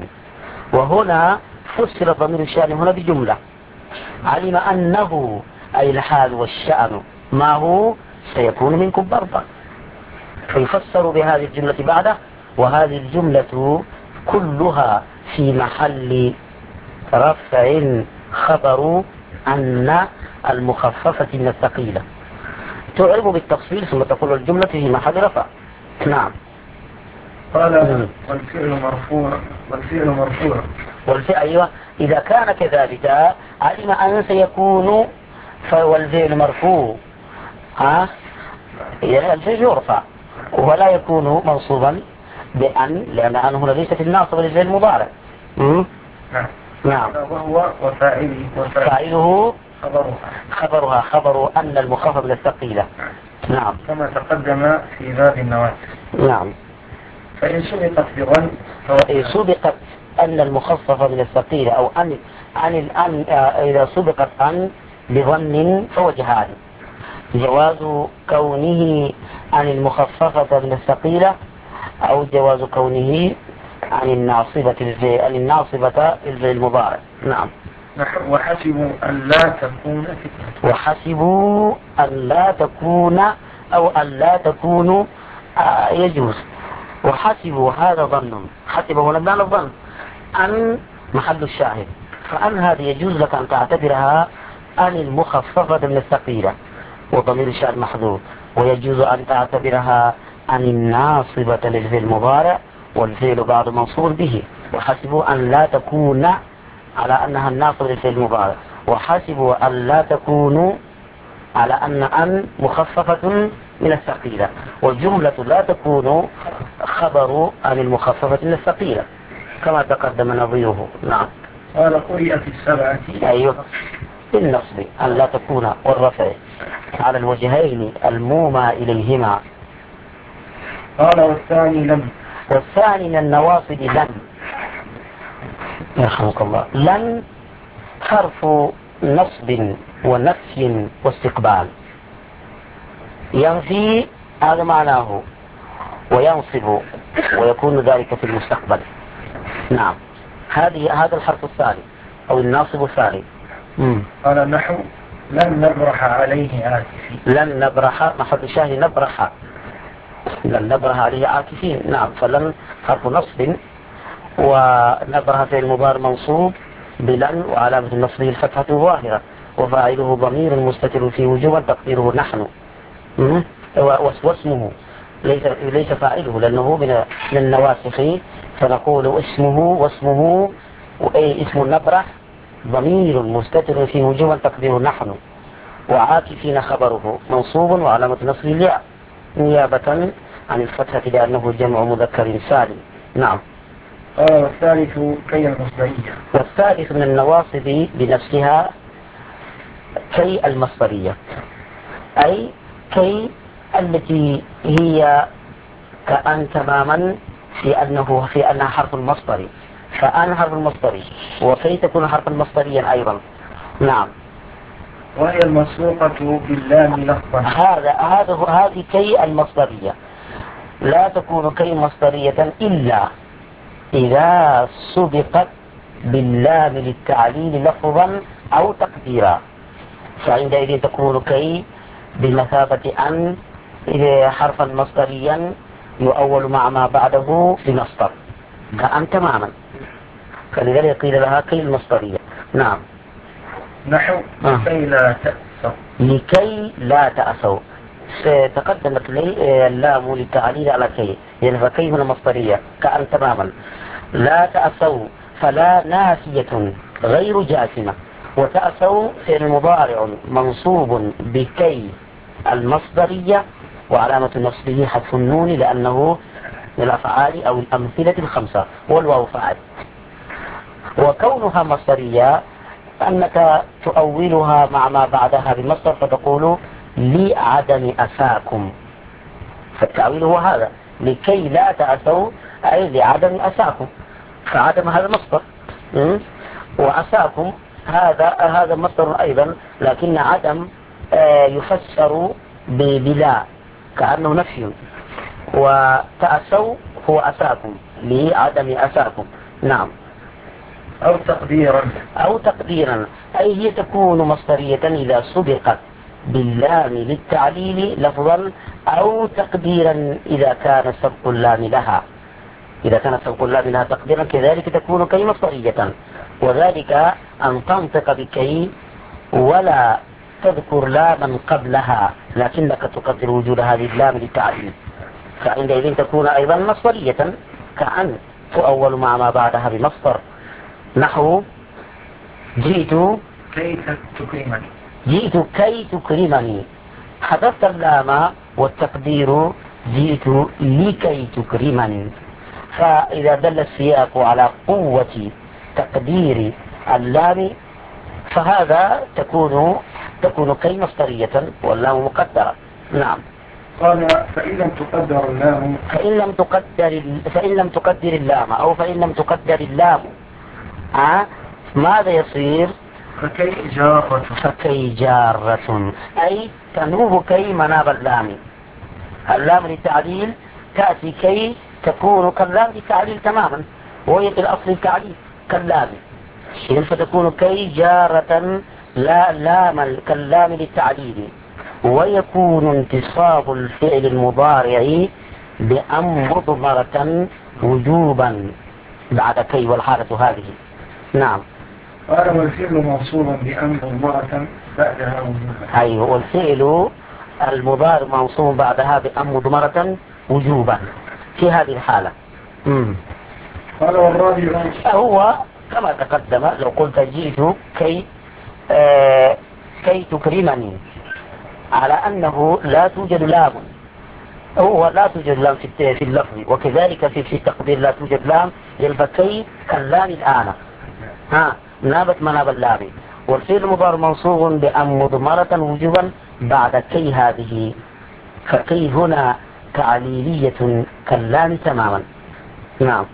وهنا فسر ضمير الشأن هنا بجملة، علم أنه أي الحال والشأن ما هو سيكون منكم مرضى، فيفسر بهذه الجملة بعده، وهذه الجملة كلها في محل رفع خبر أن المخففة من الثقيلة. تعرب بالتفصيل ثم تقول الجملة في محل رفع. نعم. قال والفعل مرفوع. والفعل مرفوع والفعل أيوة، إذا كان كذلك علم أن سيكون فالفعل مرفوع، ها الفعل يرفع ولا يكون منصوبا بأن، لأن أن هنا ليست الناصب للفعل المضارع. نعم. نعم. وهو وفاعله وفاعله خبرها خبرها خبر أن المخفف من الثقيلة. نعم. كما تقدم في باب النواسخ. نعم. فإن سبقت بظن إن سبقت أن المخفف من الثقيلة أو أن عن الأن إذا سبقت أن بظن فوجهان: جواز كونه عن المخففة من الثقيلة، أو جواز كونه عن الناصبة عن الناصبة المضارع. نعم. وحسبوا أن لا تكون فتنة. وحسبوا أن لا تكون أو أن لا تكون آه يجوز. وحسبوا هذا ظن، حسبوا هنا بمعنى الظن، أن محل الشاهد، فأن هذه يجوز لك أن تعتبرها أن المخففة من الثقيلة وضمير الشاهد محذوف، ويجوز أن تعتبرها أن الناصبة للفعل المضارع والفعل بعد منصوب به. وحسبوا أن لا تكون على أنها الناصبة للفعل المضارع، وحسبوا أن لا تكون على أن أن مخففة من الثقيلة، والجملة لا تكون خبر عن المخففة من الثقيلة كما تقدم نظيره. نعم. قال قرئت السبعة. أيوه، بالنصب أن لا تكون والرفع على الوجهين المومى إليهما. قال والثاني لم. والثاني من النواصب لن. يرحمك الله. لن حرف نصب ونفي واستقبال، ينفي هذا معناه وينصب ويكون ذلك في المستقبل. نعم. هذه هذا الحرف الثاني أو الناصب الثاني. قال النحو لن نبرح عليه عاكفين. لن نبرح محل الشاهد نبرح، لن نبرح عليه عاكفين. نعم. فلن حرف نصب، ونبرح في المضارع منصوب بلن، وعلامة النصب الفتحة ظاهرة، وفاعله ضمير مستتر في وجوبا تقديره نحن. واسمه ليس ليس فاعله لأنه من من النواسخ، فنقول اسمه واسمه وأي اسم النبرح ضمير مستتر في وجوبا تقديره نحن، وعاكفين خبره منصوب وعلامة نصبه الياء نيابة عن الفتحة لأنه جمع مذكر سالم. نعم. قال والثالث كي المصدرية. والثالث من النواصب بنفسها كي المصدرية، أي كي التي هي كأن تماما في أنه في أنها حرف مصدري، فأنا حرف مصدري، وكي تكون حرفا مصدريا أيضا. نعم. وهي المسبوقة باللام لفظا. هذا هذا هذه كي المصدرية لا تكون كي مصدرية إلا إذا سبقت باللام للتعليل لفظا أو تقديرا، فعندئذ تكون كي بمثابة أن حرفا مصدريا يؤول مع ما بعده بمصدر كأن تماما، فلذلك قيل لها كي المصدرية. نعم. نحو لكي لا تأسوا. لكي لا تأسوا تقدمت لي اللام للتعليل على كي، يعني فكي هنا مصدرية كأن تماما. لا تأسوا فلا نافية غير جازمة، وتأسوا فعل مضارع منصوب بكي المصدرية وعلامة نصبه حذف النون لأنه من الأفعال أو الأمثلة الخمسة، والواو فاعل. وكونها مصدرية أنك تؤولها مع ما بعدها بمصدر، فتقول لعدم أساكم، فالتأويل هو هذا، لكي لا تأسوا أي لعدم أساكم، فعدم هذا مصدر، وأساكم هذا هذا مصدر أيضا، لكن عدم يفسر بلا كأنه نفي، وتأسوا هو أساكم لعدم أساكم. نعم. أو تقديرا أو تقديرا أي هي تكون مصدرية إذا سبقت باللام للتعليل لفظا، أو تقديرا إذا كان سبق اللام لها، إذا كان سبق اللام لها تقديرا كذلك تكون كي مصدرية، وذلك أن تنطق بكي ولا تذكر لاما قبلها لكنك تقدر وجود هذه اللام للتعليل، فعندئذ تكون أيضا مصدرية كأن تؤول مع ما بعدها بمصدر. نحو جئت كي تكرمني. جئت كي تكرمني، حذفت اللام والتقدير جئت لكي تكرمني، فإذا دل السياق على قوة تقدير اللام فهذا تكون تكون كي مصدرية واللام مقدرة. نعم. قال فإن لم تقدر اللام فإن لم تقدر فإن لم تقدر اللام أو فإن لم تقدر اللام ها ماذا يصير؟ فكي جارة. فكي جارة أي تنوب كي مناب اللام، اللام للتعليل تأتي كي تكون كاللام للتعليل تماما، وهي في الأصل التعليل كاللام، إذن فتكون كي جارة لا لام كاللام للتعليل، ويكون انتصاب الفعل المضارع بأن مضمرة وجوبا بعد كي والحالة هذه. نعم. قال والفعل موصولا بأن مضمرة بعدها وجوبا. أيوه، والفعل المضارع موصول بعدها بأن مضمرة وجوبا في هذه الحالة. مم. قال والرابع هو كما تقدم، لو قلت جئت كي آه كي تكرمني على أنه لا توجد لام، هو لا توجد لام في اللفظ، وكذلك في في التقدير لا توجد لام، للفكي كاللام الآن ها نابت مناب اللام، والفعل المضارع منصوب بأن مضمرة وجوبا بعد كي هذه، فكي هنا تعليلية كاللام تماما. نعم.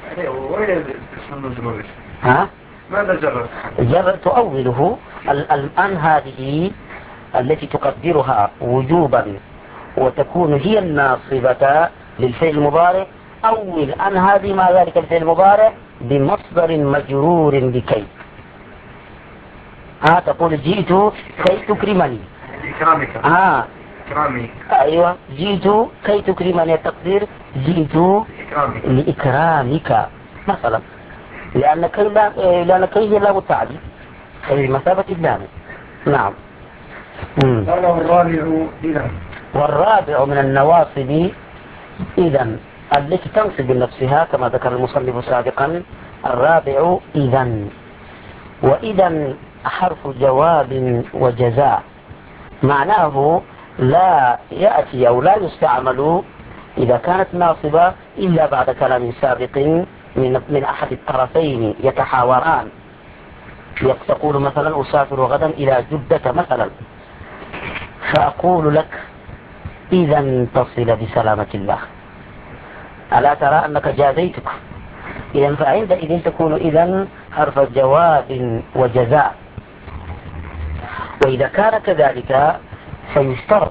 ها؟ ماذا جرت؟ جرت تؤوله الآن هذه التي تقدرها وجوبا وتكون هي الناصبة للفعل المضارع، أول أن هذه ما ذلك الفعل المضارع بمصدر مجرور بكي. ها تقول جئت كي تكرمني. إكرامك. ها. إكرامي. أيوة جئت كي تكرمني، التقدير جئت إكرامك. لإكرامك مثلا، لأن كي لا لأن كي هي لام التعليل في مثابة اللام. نعم. قال والرابع إذا. والرابع من النواصب إذا التي تنصب بنفسها كما ذكر المصنف سابقا، الرابع إذا، وإذا حرف جواب وجزاء، معناه لا يأتي أو لا يستعمل إذا كانت ناصبة إلا بعد كلام سابق من من أحد الطرفين يتحاوران، تقول مثلا أسافر غدا إلى جدة مثلا، فأقول لك إذا تصل بسلامة الله، ألا ترى أنك جازيتك؟ إذا فعندئذ تكون إذا حرف جواب وجزاء. وإذا كان كذلك فيشترط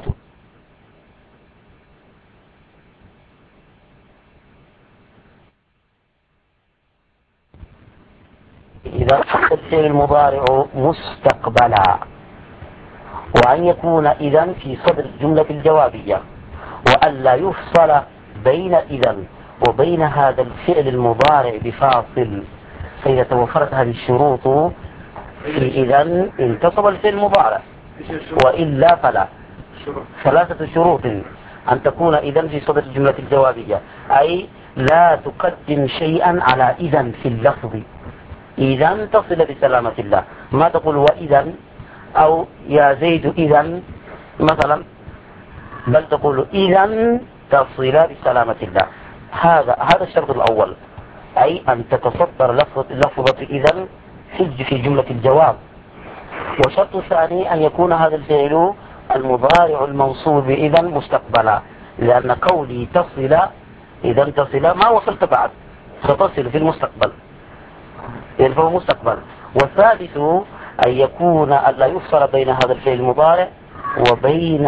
إذا الفعل المضارع مستقبلا، وأن يكون إذن في صدر الجملة الجوابية، وأن لا يفصل بين إذن وبين هذا الفعل المضارع بفاصل. فإذا توفرت هذه الشروط في إذن انتصب الفعل المضارع، وإلا فلا. ثلاثة شروط: أن تكون إذن في صدر الجملة الجوابية، أي لا تقدم شيئا على إذن في اللفظ، إذن تصل بسلامة الله. ما تقول وإذن أو يا زيد إذن مثلا، بل تقول إذن تصل بسلامة الله. هذا هذا الشرط الأول، أي أن تتصدر لفظة لفظة إذن في جملة الجواب. والشرط الثاني أن يكون هذا الفعل المضارع المنصوب بإذن مستقبلا، لأن قولي تصل إذن تصل ما وصلت بعد، ستصل في المستقبل، يعني فهو مستقبل. والثالث أن يكون ألا يفصل بين هذا الفعل المضارع وبين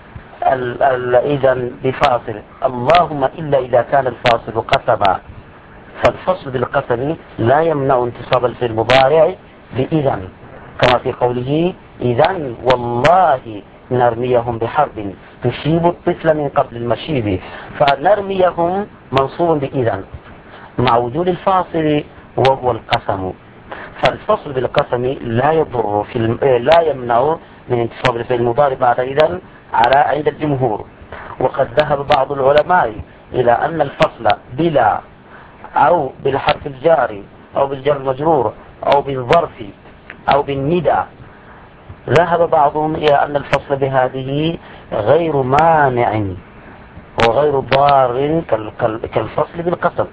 إذن بفاصل، اللهم إلا إذا كان الفاصل قسما، فالفصل بالقسم لا يمنع انتصاب الفعل المضارع بإذن، كما في قوله إذن والله نرميهم بحرب تشيب الطفل من قبل المشيب، فنرميهم منصوب بإذن مع وجود الفاصل وهو القسم. فالفصل بالقسم لا يضر في الم... لا يمنع من انتصاب الفعل المضارع بعد إذن على عند الجمهور. وقد ذهب بعض العلماء إلى أن الفصل بلا أو بالحرف الجاري أو بالجر المجرور أو بالظرف أو بالندى، ذهب بعضهم إلى أن الفصل بهذه غير مانع وغير ضار كالفصل بالقسم.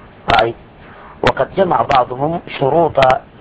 وقد جمع بعضهم شروط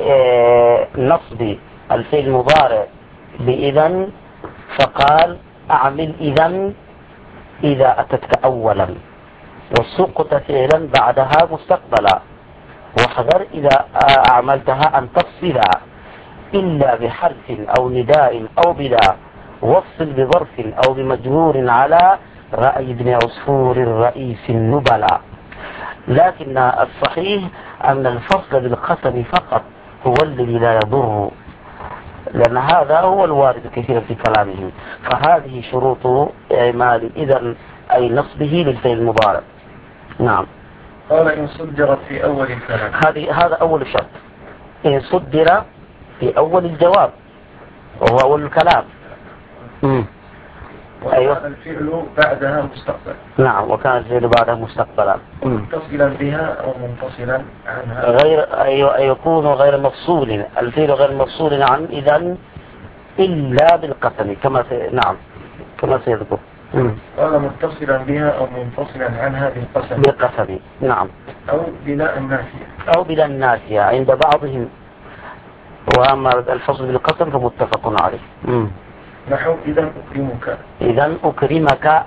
نصب الفعل المضارع بإذن، فقال أعمل إذن إذا أتتك أولا، وسقط فعلا بعدها مستقبلا، واحذر إذا أعملتها أن تفصل إلا بحرف أو نداء أو بلا، وفصل بظرف أو بمجرور على رأي ابن عصفور الرئيس النبلاء. لكن الصحيح أن الفصل بالقسم فقط هو الذي لا يضر، لأن هذا هو الوارد كثيرا في كلامهم. فهذه شروط إعمال إذن أي نصبه للفعل المضارع. نعم. قال إن صدرت في أول الكلام، هذه هذا أول شرط، إن صدر في أول الجواب وهو أول الكلام. امم وكان أيوة. الفعل بعدها مستقبل. نعم، وكان الفعل بعدها مستقبلا متصلا بها أو منفصلا عنها، غير أيوة يكون غير مفصول، الفعل غير مفصول عن إذن إلا بالقسم كما سي... نعم كما سيذكر. قال متصلا بها أو منفصلا عنها بالقسم بالقسم نعم، أو بلا النافية أو بلا النافية عند بعضهم، وأما الفصل بالقسم فمتفق عليه. مم. نحو إذا أكرمك، إذا أكرمك،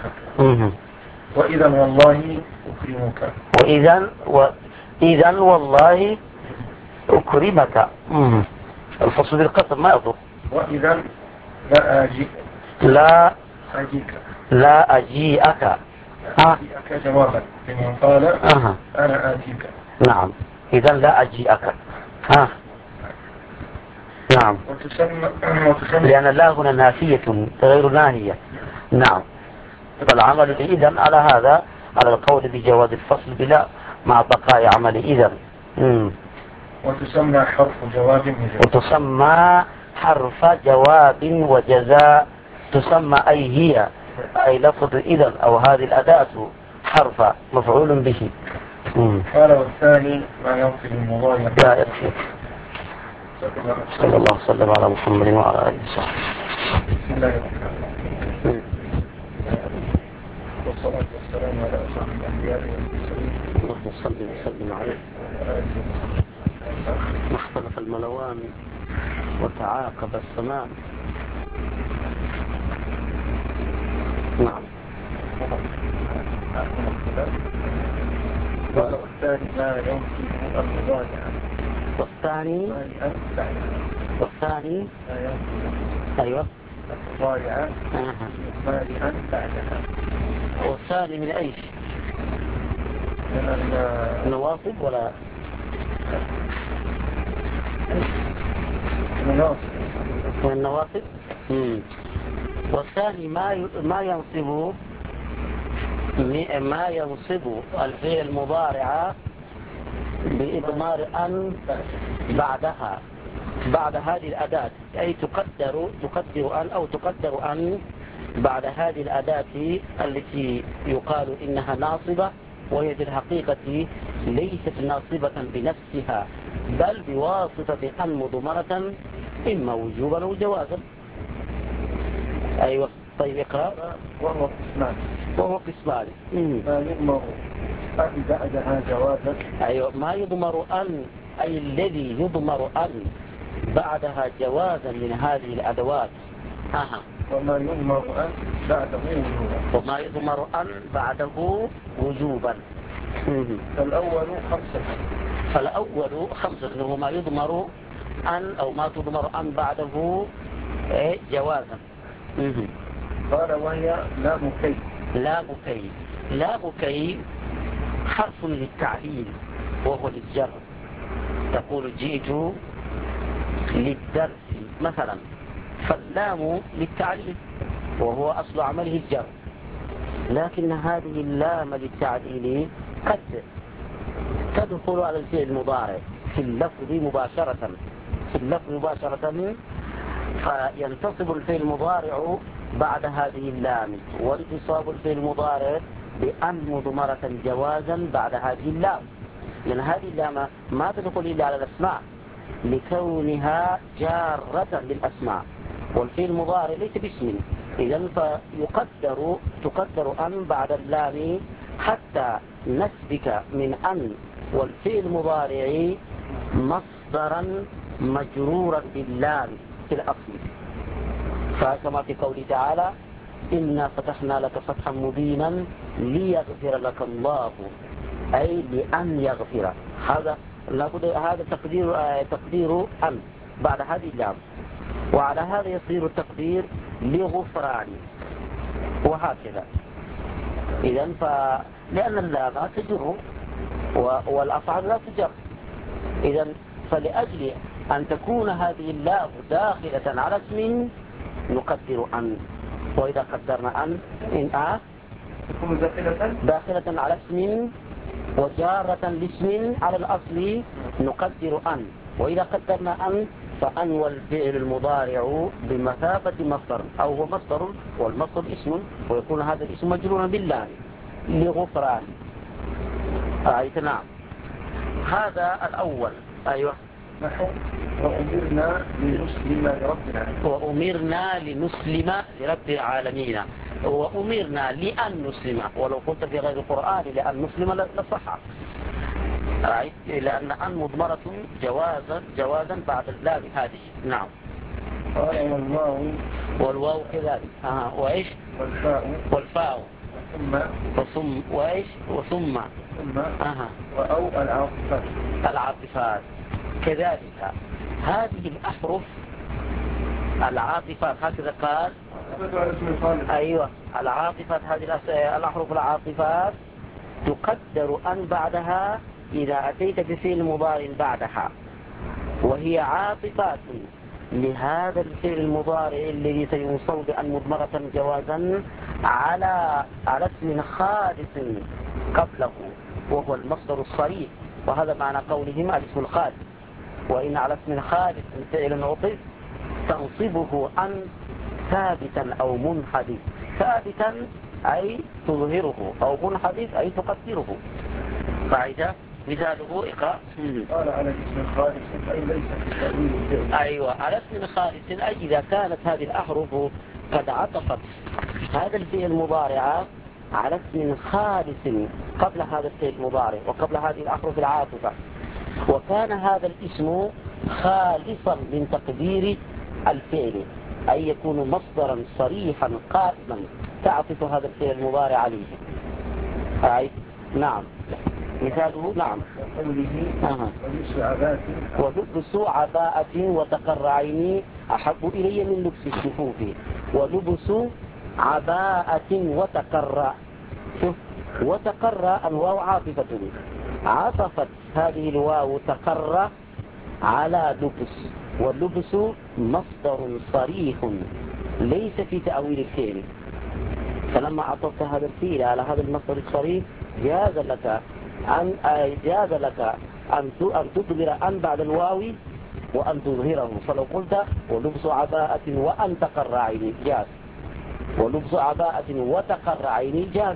وإذا والله أكرمك، وإذا و... إذا والله أكرمك. مم. الفصل بالقسم ما يضر. وإذا لا أجيك، لا أجيك، لا أجيئك، أجيئك جوابا لمن قال أه. أنا آتيك. نعم، إذا لا أجيئك. ها نعم، وتسمى وتسمى لأن لا هنا نافية غير ناهية. نعم، فالعمل إذن على هذا على القول بجواز الفصل بلا مع بقاء عمل إذن. وتسمى حرف جواب وجزاء، وتسمى حرف جواب وجزاء، تسمى أي هي أي لفظ إذن أو هذه الأداة حرف مفعول به. قال والثاني ما ينصب المضارع. لا يكفي. صلى الله وسلم على محمد وعلى آله وصحبه. بسم الله الرحمن الرحيم، والصلاة والسلام على أشرف الأنبياء والمرسلين، اللهم صل وسلم عليه. ما اختلف الملوان وتعاقب السماء. نعم. والثاني ما ينصب المضارع والثاني مالئا بعدها والثاني ما ينصب أيوة المضارع آه. مالئا بعدها. والثاني من أي شيء؟ من النواصب ولا النواصب؟ من النواصب. مم. والثاني ما ي... ما ينصب ما ينصب الفعل المضارع بإضمار أن بعدها بعد هذه الأداة، أي تقدر تقدر أن أو تقدر أن بعد هذه الأداة التي يقال إنها ناصبة، وهي في الحقيقة ليست ناصبة بنفسها بل بواسطة أن مضمرة إما وجوبا أو جوازا. أيوة. طيب اقرأ. وهو قسمان وهو قسمان. ما يضمر أن بعدها جوازا. أيوة. ما يضمر أن أي الذي يضمر أن بعدها جوازا من هذه الأدوات. أها. وما يضمر أن بعده وجوبا. وما يضمر أن بعده وجوبا. فالأول خمسة. فالأول خمسة وما يضمر أن أو ما تضمر أن بعده جوازا. قال وهي لا مكي. لا مكي. لا مكي حرف للتعليل وهو للجر. تقول جئت للدرس مثلا، فاللام للتعليل وهو أصل عمله الجر، لكن هذه اللام للتعليل قد تدخل على الفعل المضارع في اللفظ مباشرة في اللفظ مباشرة فينتصب الفعل المضارع بعد هذه اللام، وانتصاب الفعل المضارع بأن مضمرة جوازا بعد هذه اللام، لأن هذه اللام ما تدخل إلا على الأسماء لكونها جارة للأسماء، والفعل المضارع ليس باسم، إذن فيقدر تقدر أن بعد اللام حتى نسبك من أن والفعل المضارع مصدرا مجرورا باللام في الأصل، فكما في قوله تعالى إنا فتحنا لك فتحا مبينا ليغفر لك الله، أي لأن يغفر. هذا لابد هذا تقدير تقدير أن بعد هذه اللام، وعلى هذا يصير التقدير لغفران وهكذا. إذن فلأن اللام تجر والأفعال لا تجر، إذن فلأجل أن تكون هذه اللام داخلة على اسم نقدر أن، وإذا قدرنا أن إن آه تكون داخلة داخلة على اسم وجارة لاسم على الأصل نقدر أن، وإذا قدرنا أن فأن والفعل المضارع بمثابة مصدر أو هو مصدر والمصدر اسم، ويكون هذا الاسم مجرورا بالله لغفران. آية نعم. هذا الأول. أيوة. نحو وأمرنا لنسلم لرب العالمين. وأمرنا لنسلم لرب العالمين، وأمرنا لأن نسلم، ولو كنت في غير القرآن لأن نسلم لصح، لأن أن مضمرة جوازا جوازا بعد اللام هذه. نعم. قال والواو والواو كذلك. أها. وإيش؟ والفاء والفاء ثم وثم وإيش؟ وثم ثم أها. وأو العاطفات العاطفات كذلك. هذه الأحرف العاطفات هكذا قال. أيوة. العاطفات هذه الأحرف العاطفات تقدر أن بعدها إذا أتيت بفعل مضارع بعدها، وهي عاطفات لهذا الفعل المضارع الذي سينصب بأن مضمرة جوازا على على اسم خالص قبله وهو المصدر الصريح، وهذا معنى قولهم الاسم الخالص. وإن على اسم خالص فعل عطف تنصبه أن ثابتا أو منحدث. ثابتا أي تظهره، أو منحدث أي تقدره. فإذا مثاله اقرأ. قال على اسم خالص أي ليس بالتأويل. أيوة. على اسم خالص أي إذا كانت هذه الأحرف قد عطفت هذا الفعل المضارع على اسم خالص قبل هذا الفعل المضارع وقبل هذه الأحرف العاطفة، وكان هذا الاسم خالصا من تقدير الفعل، أي يكون مصدرا صريحا قائما تعطف هذا الفعل المضارع عليه. أي نعم مثاله نعم ولبس عباءة وتقر عيني أحب إلي من لبس الشفوف. ولبس عباءة وتقر، وتقر الواو عاطفة، عطفت هذه الواو تقر على لبس، واللبس مصدر صريح ليس في تأويل الفعل، فلما عطفت هذا الفعل على هذا المصدر الصريح جاز لك أن جاز لك أن تدبر أن بعد الواو وأن تظهره، فلو قلت ولبس عباءة وأن تقر عيني جاز، ولبس عباءة وتقر عيني جاز.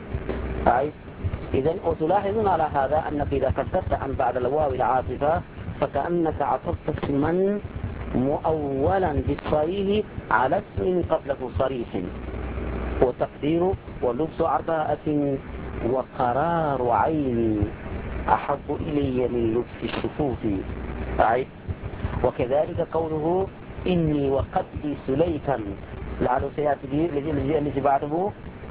إذن وتلاحظون على هذا أنك إذا كسرت أن بعد الواو العاطفة فكأنك عطفت اسما مؤولا بالصريح على اسم قبله صريح، وتقدير ولبس عباءة وقرار عيني أحب إلي من لبس الشفوف. وكذلك قوله إني وقتلي سليكا، لعله سيأتي به الذي بعده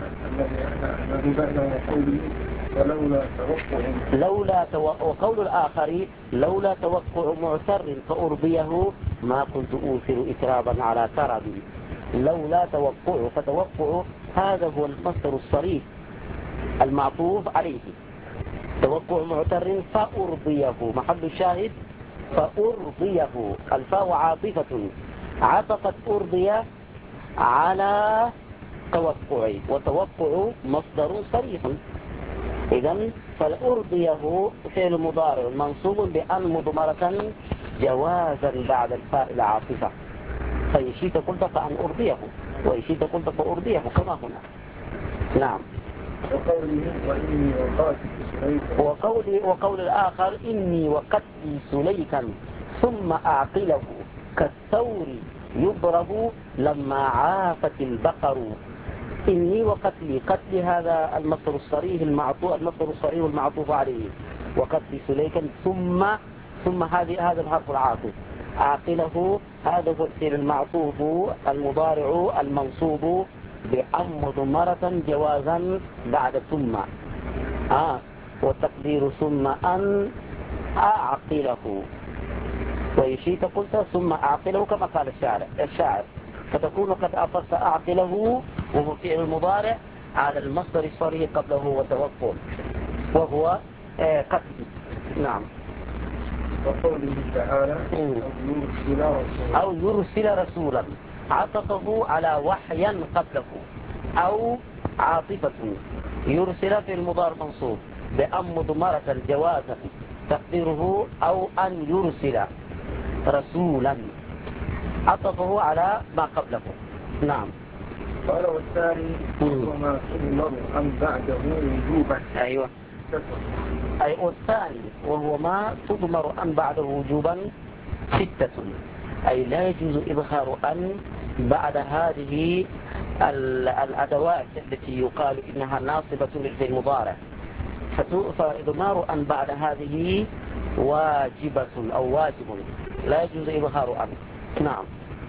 لولا تو... وقول الآخر لولا توقع معتر فأرضيه ما كنت أوثر إترابا على تربي. لولا توقع، فتوقع هذا هو المصدر الصريح المعطوف عليه، توقع معتر فأرضيه محل الشاهد فأرضيه، الفاء عاطفة عطفت أرضيه على توقع، وتوقع مصدر صريح. إذن فالأرضيه فعل مضارع منصوب بأن مضمرة جوازا بعد الفاء العاطفة، فإن شئت قلت فأن أرضيه، وإن شئت قلت فأرضيه كما هنا. نعم. وقول وقول الآخر إني وقتلي سليكا ثم أعقله كالثور يضرب لما عافت البقر. إني وقتلي، قتلي هذا المصدر الصريح المعطوف، المصدر الصريح المعطوف عليه، وقتلي سليكا ثم ثم هذه هذا الحرف العاطف، أعقله هذا هو الفعل المعطوف المضارع المنصوب بأن مضمرة جوازا بعد ثم آه والتقدير ثم أن أعقله، ويشيت قلت ثم أعقله كما قال الشاعر الشاعر فتكون قد أفرت أعقله وهو فعل المضارع على المصدر الصريح قبله وتوقع وهو آه قتل. نعم. وقوله تعالى أو يرسل رسولا، عطفه على وحيا قبله، أو عاطفة يرسل في المضارع منصوب بأن مضمرة جوازا تقديره أو أن يرسل رسولا، عطفه على ما قبله. نعم. قال والثاني وما تضمر أن بعده وجوبا. أيوة. أي والثاني وهو ما تضمر أن بعده وجوبا ستة، أي لا يجوز إظهار أن بعد هذه الأدوات التي يقال إنها ناصبة للفعل المضارع، فإضمار أن بعد هذه واجبة أو واجب، لا يجوز إظهار أن. نعم.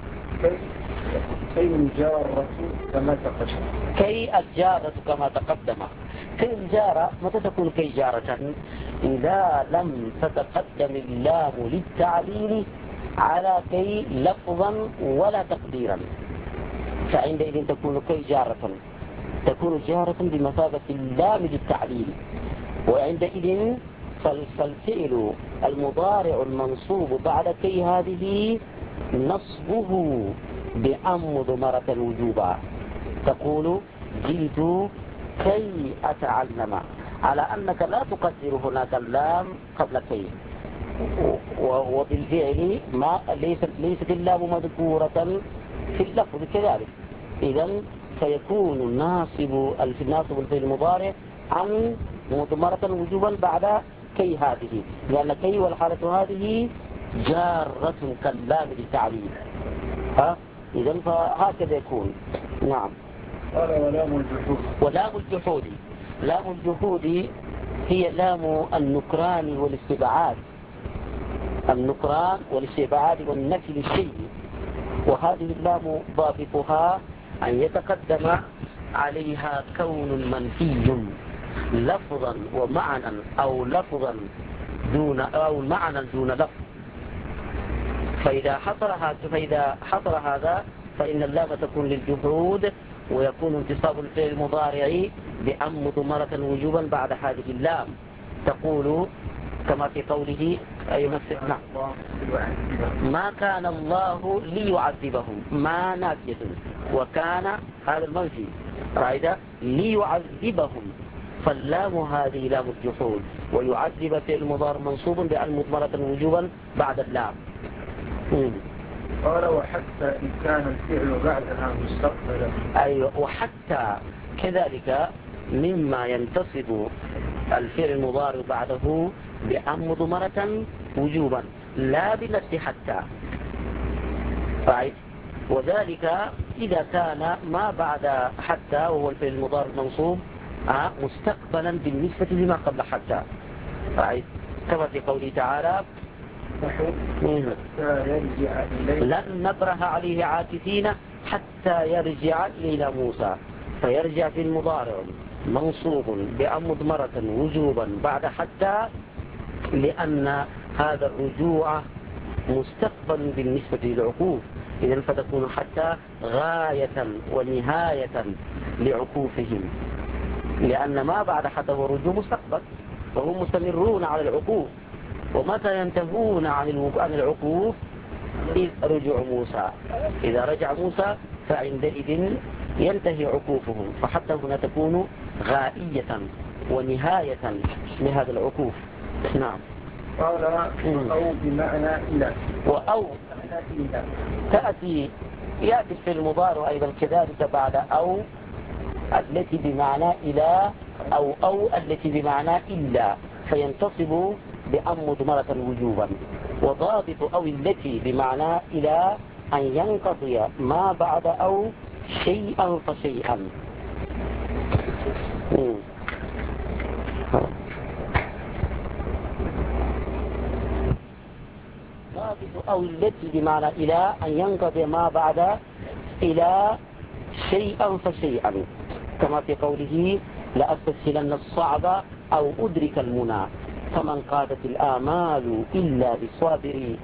كي الجارة كما تقدم. كي الجارة كما تقدم. كي الجارة متى تكون كي جارة؟ إذا لم تتقدم اللام للتعليل على كي لفظا ولا تقديرا، فعندئذ تكون كي جارة، تكون جارة بمثابة اللام للتعليل، وعندئذ فالفعل المضارع المنصوب بعد كي هذه نصبه بأن مضمرة وجوبا، تقول جئت كي أتعلم، على أنك لا تقدر هناك اللام قبل كي، وبالفعل ما ليست ليست اللام مذكورة في اللفظ كذلك. إذن فيكون الناصب الناصب الفعل المضارع عن مضمرة وجوبا بعد كي هذه، لأن كي والحالة هذه جارة كاللام للتعليل. ها إذن فهكذا يكون. نعم. قال ولام الجحود. ولام الجحود، لام الجحود هي لام النكران والاستبعاد، النكران والاستبعاد والنفي للشيء، وهذه اللام ضابطها أن يتقدم عليها كون منفي لفظا ومعنى أو لفظا دون أو معنى دون لفظ. فإذا حصل هذا فإذا حصل هذا فإن اللام تكون للجحود، ويكون انتصاب الفعل المضارع بأم ضمرة وجوبا بعد هذه اللام. تقول كما في قوله أي نعم ما كان الله ليعذبهم، ما نافية، وكان هذا المنفي رأيت ليعذبهم، فاللام هذه لام الجحود، ويعذب فعل المضارع منصوب بأن مضمرة وجوبا بعد اللام. قال وحتى إن كان الفعل بعدها مستقبلا. أيوة، وحتى كذلك مما ينتصب الفعل المضارع بعده بأن مضمرة وجوبا لا بنفس حتى. right. وذلك إذا كان ما بعد حتى وهو الفعل المضارع المنصوب مستقبلا بالنسبة لما قبل حتى. right. كما في قوله تعالى لن نبرح عليه عاكفين حتى يرجع إلى موسى، فيرجع في المضارع منصوب بأن مضمرة وجوبا بعد حتى، لأن هذا الرجوع مستقبل بالنسبة للعقوف، إذن فتكون حتى غاية ونهاية لعقوفهم، لأن ما بعد حتى هو رجوع مستقبل، وهم مستمرون على العقوف. ومتى ينتهون عن العقوف؟ إذ رجع موسى، إذا رجع موسى فعندئذ ينتهي عقوفهم، فحتى هنا تكون غائية ونهاية لهذا العقوف. نعم. قال أو بمعنى إلى، وأو تأتي يأتي في المضارع أيضا كذلك بعد أو التي بمعنى إلى، أو أو التي بمعنى إلا، فينتصب بأن مضمرة وجوبا. وضابط أو التي بمعنى إلى أن ينقضي ما بعد أو شيئا فشيئا. ضابط أو التي بمعنى إلى أن ينقضي ما بعد إلى شيئا فشيئا، كما في قوله لأستسهلن الصعب أو أدرك المنى، فمن قادت الآمال إلا بالصابرين،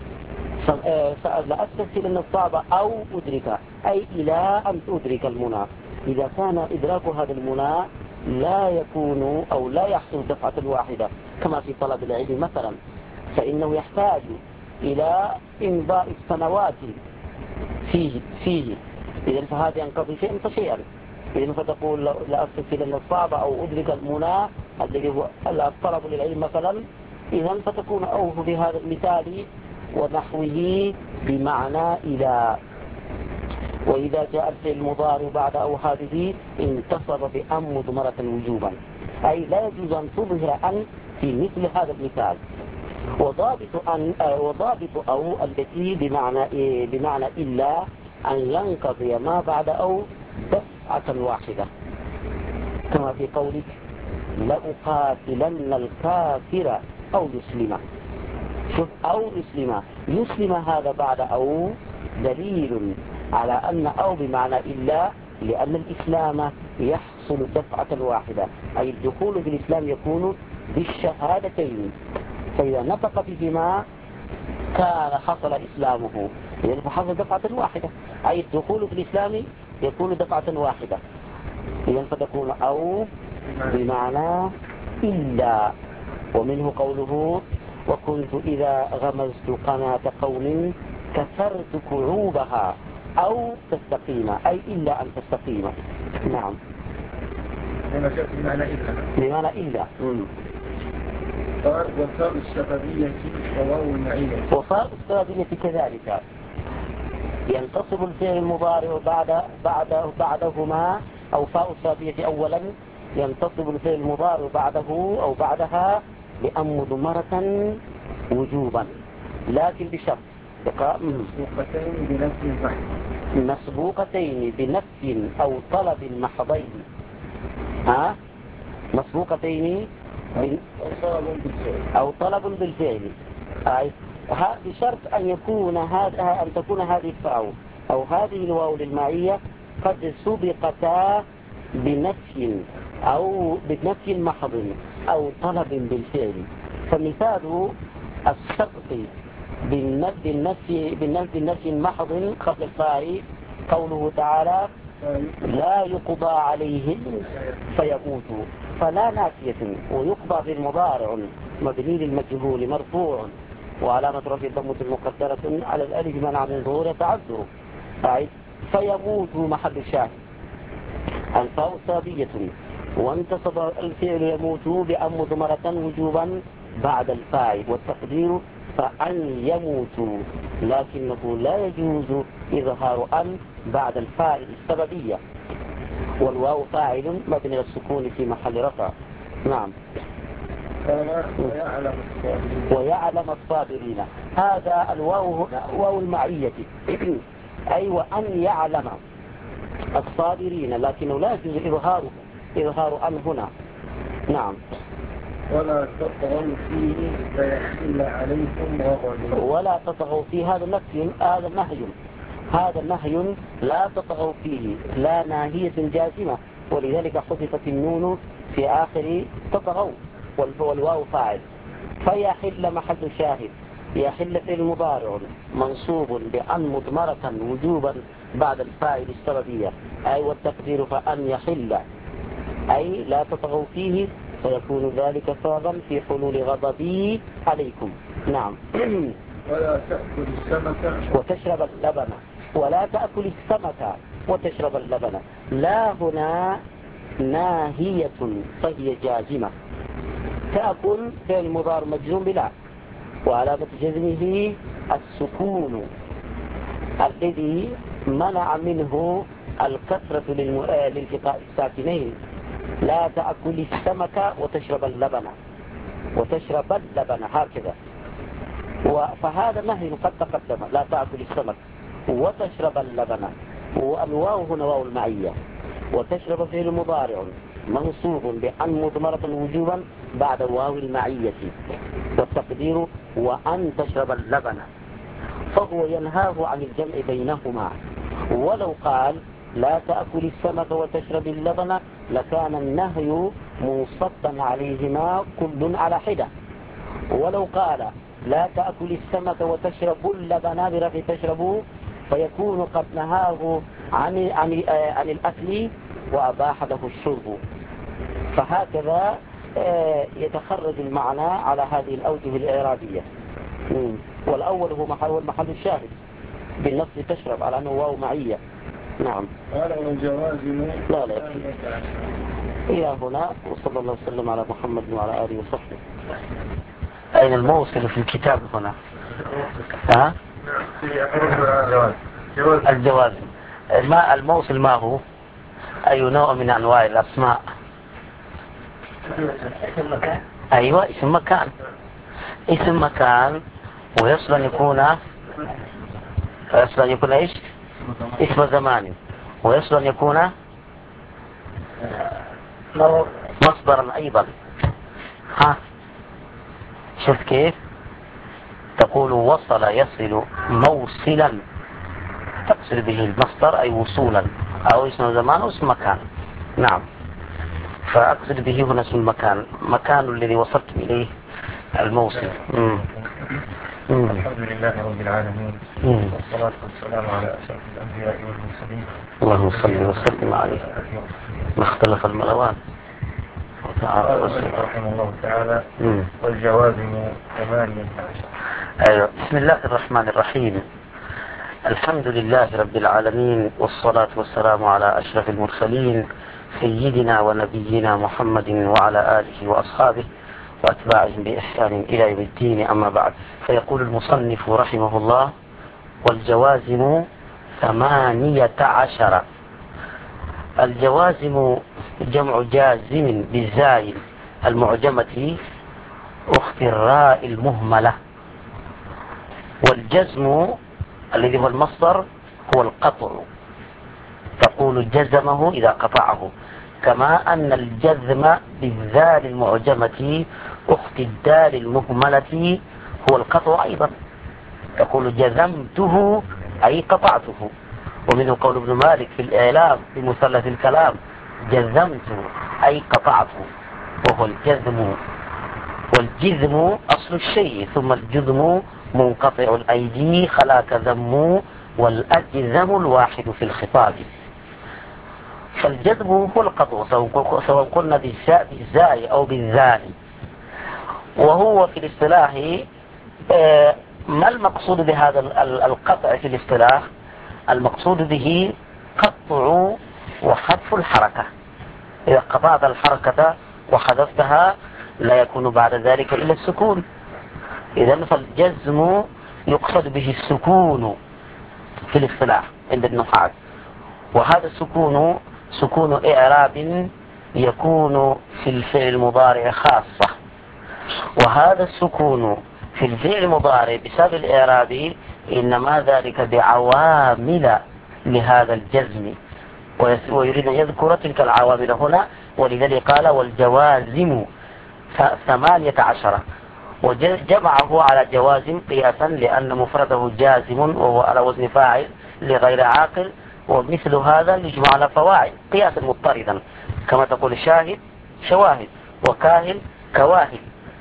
لأستسهلن الصعب أو أدرك أي إلى أن تدرك المنى. إذا كان إدراك هذا المنى لا يكون أو لا يحصل دفعة واحدة كما في طلب العلم مثلا، فإنه يحتاج إلى إمضاء السنوات فيه فيه إذن فهذا ينقضي شيئا فشيئا. إذن فتقول لأستسهلن الصعب أو أدرك المنى الذي هو الطلب للعلم مثلا، إذن فتكون أوه بهذا المثال ونحوه بمعنى إلى. وإذا جاء الفعل المضارع بعد أو هذه انتصب بأن مضمرة وجوبا، أي لا يجوز أن تظهر أن في مثل هذا المثال. وضابط أن وضابط أو التي بمعنى بمعنى إلا أن ينقضي ما بعد أو دفعة واحدة، كما في قولك لأقاتلن الكافر أو يسلم. شوف أو يسلم، يسلم هذا بعد أو دليل على أن أو بمعنى إلا، لأن الإسلام يحصل دفعة واحدة، أي الدخول في الإسلام يكون بالشهادتين، فإذا نطق بهما كان حصل إسلامه، يعني فحصل دفعة واحدة، أي الدخول في الإسلام يكون دفعة واحدة، إذن فتكون أو بمعنى إلا. ومنه قوله وكنت إذا غمزت قناة قوم كسرت كعوبها أو تستقيم، أي إلا أن تستقيم. نعم، بمعنى إلا. بمعنى إلا. وفاء السببية وواو المعية. وفاء السببية كذلك ينتصب الفعل المضارع بعد بعد بعدهما، أو فاء السببية أولا ينتصب الفعل المضارع بعده أو بعدها بأن مضمرة وجوبا، لكن بشرط مسبوقتين بنفي محض، مسبوقتين بنفي أو طلب محضين. ها مسبوقتين أو طلب بالفعل، أي بشرط أن يكون هذا أن تكون هذه الفاء أو هذه الواو للمعية قد سبقتا بنفي أو بنفي محض أو طلب بالفعل. فمثال السقط بالنفي بالنفي النفي محض قبل الفاعل قوله تعالى لا يقضى عليهم فيموتوا، فلا نافية، ويقضى بالمضارع مبني للمجهول مرفوع وعلامة رفع الضمة المقدرة على الألف منع من ظهور يتعذر. فيموتوا محل الشاهد الفاء سابية، وانتصب الفعل يموتوا بأن مضمرة وجوبا بعد الفاعل، والتقدير فأن يموتوا، لكنه لا يجوز إظهار أن بعد الفاعل السببية، والواو فاعل مبني السكون في محل رفع. نعم. ويعلم الصابرين. ويعلم الصابرين، هذا الواو هنا واو المعية أي وأن يعلم الصابرين، لكنه لا يجوز إظهاره إظهار أن هنا. نعم. ولا تطغوا فيه فيحل عليكم غضبي. ولا تطغوا فيه، هذا نفي، هذا نهي، هذا نهي لا تطغوا فيه، لا ناهية جازمة، ولذلك حذفت النون في آخر تطغوا، والواو فاعل. فيحل محل شاهد، يحل في المضارع منصوب بأن مضمرة وجوبا بعد الفاعل السببية، أي والتقدير فأن يحل أي لا تطغوا فيه، فيكون ذلك سببا في حلول غضبي عليكم. نعم. ولا تأكل السمك وتشرب اللبن، ولا تأكل السمك وتشرب اللبن، لا هنا ناهية فهي جازمة. تأكل فعل مضارع مجزوم بلا، وعلامة جزمه السكون الذي منع منه الكثرة للالتقاء الساكنين. لا تأكل السمك وتشرب اللبن، وتشرب اللبن هكذا. فهذا نهي قد تقدم، لا تأكل السمك وتشرب اللبن، والواو هنا واو المعية، وتشرب فعل مضارع منصوب بأن مضمرة وجوبا بعد واو المعية، والتقدير وأن تشرب اللبن، فهو ينهاه عن الجمع بينهما. ولو قال لا تأكل السمك وتشرب اللبن لكان النهي منصبا عليهما كل على حدة. ولو قال لا تأكل السمك وتشرب اللبن برفع تشربوا، فيكون قد نهاه عن عن عن الأكل وأباح له الشرب. فهكذا يتخرج المعنى على هذه الأوجه الإعرابية. والأول هو محل محل الشاهد بالنص تشرب على أنه واو معية. نعم. قال والجوازم لا لا إلى هنا، وصلى الله وسلم على محمد وعلى آله وصحبه. أين الموصل في الكتاب هنا؟ ها؟ الجواز. ما الموصل ما هو؟ أي نوع من أنواع الأسماء؟ أيوة اسم مكان. اسم مكان ويصل أن يكون يصل أن يكون إيش؟ اسم زمان، ويصل أن يكون مصدرا أيضا. ها شوف كيف تقول وصل يصل موصلا، تقصد به المصدر أي وصولا، أو اسم زمان أو اسم مكان. نعم. فأقصد به هنا اسم المكان، مكان الذي وصلت إليه الموصل. مم. مم. الحمد لله رب العالمين، والصلاة والسلام على أشرف الأنبياء والمرسلين، اللهم صل وسلم عليه ما اختلف الملوان. قال رحمه الله تعالى والجوازم ثمانية عشر. أيوة. بسم الله الرحمن الرحيم. الحمد لله رب العالمين، والصلاة والسلام على أشرف المرسلين سيدنا ونبينا محمد وعلى آله وأصحابه وأتباعهم بإحسان إلى يوم الدين. أما بعد، فيقول المصنف رحمه الله والجوازم ثمانية عشر. الجوازم جمع جازم بالزاي المعجمة أخت الراء المهملة، والجزم الذي هو المصدر هو القطع، تقول جزمه إذا قطعه، كما أن الجزم بالذال المعجمة أخت الدال المهملة هو القطع أيضا، تقول جزمته أي قطعته. ومنه قول ابن مالك في الإعلام بمثلث الكلام جزمت أي قطعت، وهو الجزم. والجزم أصل الشيء، ثم الجزم منقطع الأيدي خلاك ذم، والأجزم الواحد في الخطاب. فالجزم هو القطع سواء قلنا بالزاء أو بالذال. وهو في الاصطلاح ما المقصود بهذا القطع في الاصطلاح؟ المقصود به قطع وحذف الحركة. إذا قطعت الحركة وحذفتها لا يكون بعد ذلك إلا السكون. إذن فالجزم يقصد به السكون في الاصطلاح عند النحاة. وهذا السكون سكون إعراب يكون في الفعل المضارع خاصة، وهذا السكون في الفعل المضارع بسبب الإعراب إنما ذلك بعوامل لهذا الجزم، ويريد أن يذكر تلك العوامل هنا، ولذلك قال والجوازم ثمانية عشر، وجمعه على جوازم قياسا لأن مفرده جازم وهو على وزن فاعل لغير عاقل، ومثل هذا يجمع على فواعل قياسا مضطردا، كما تقول شاهد شواهد وكاهل كواهل،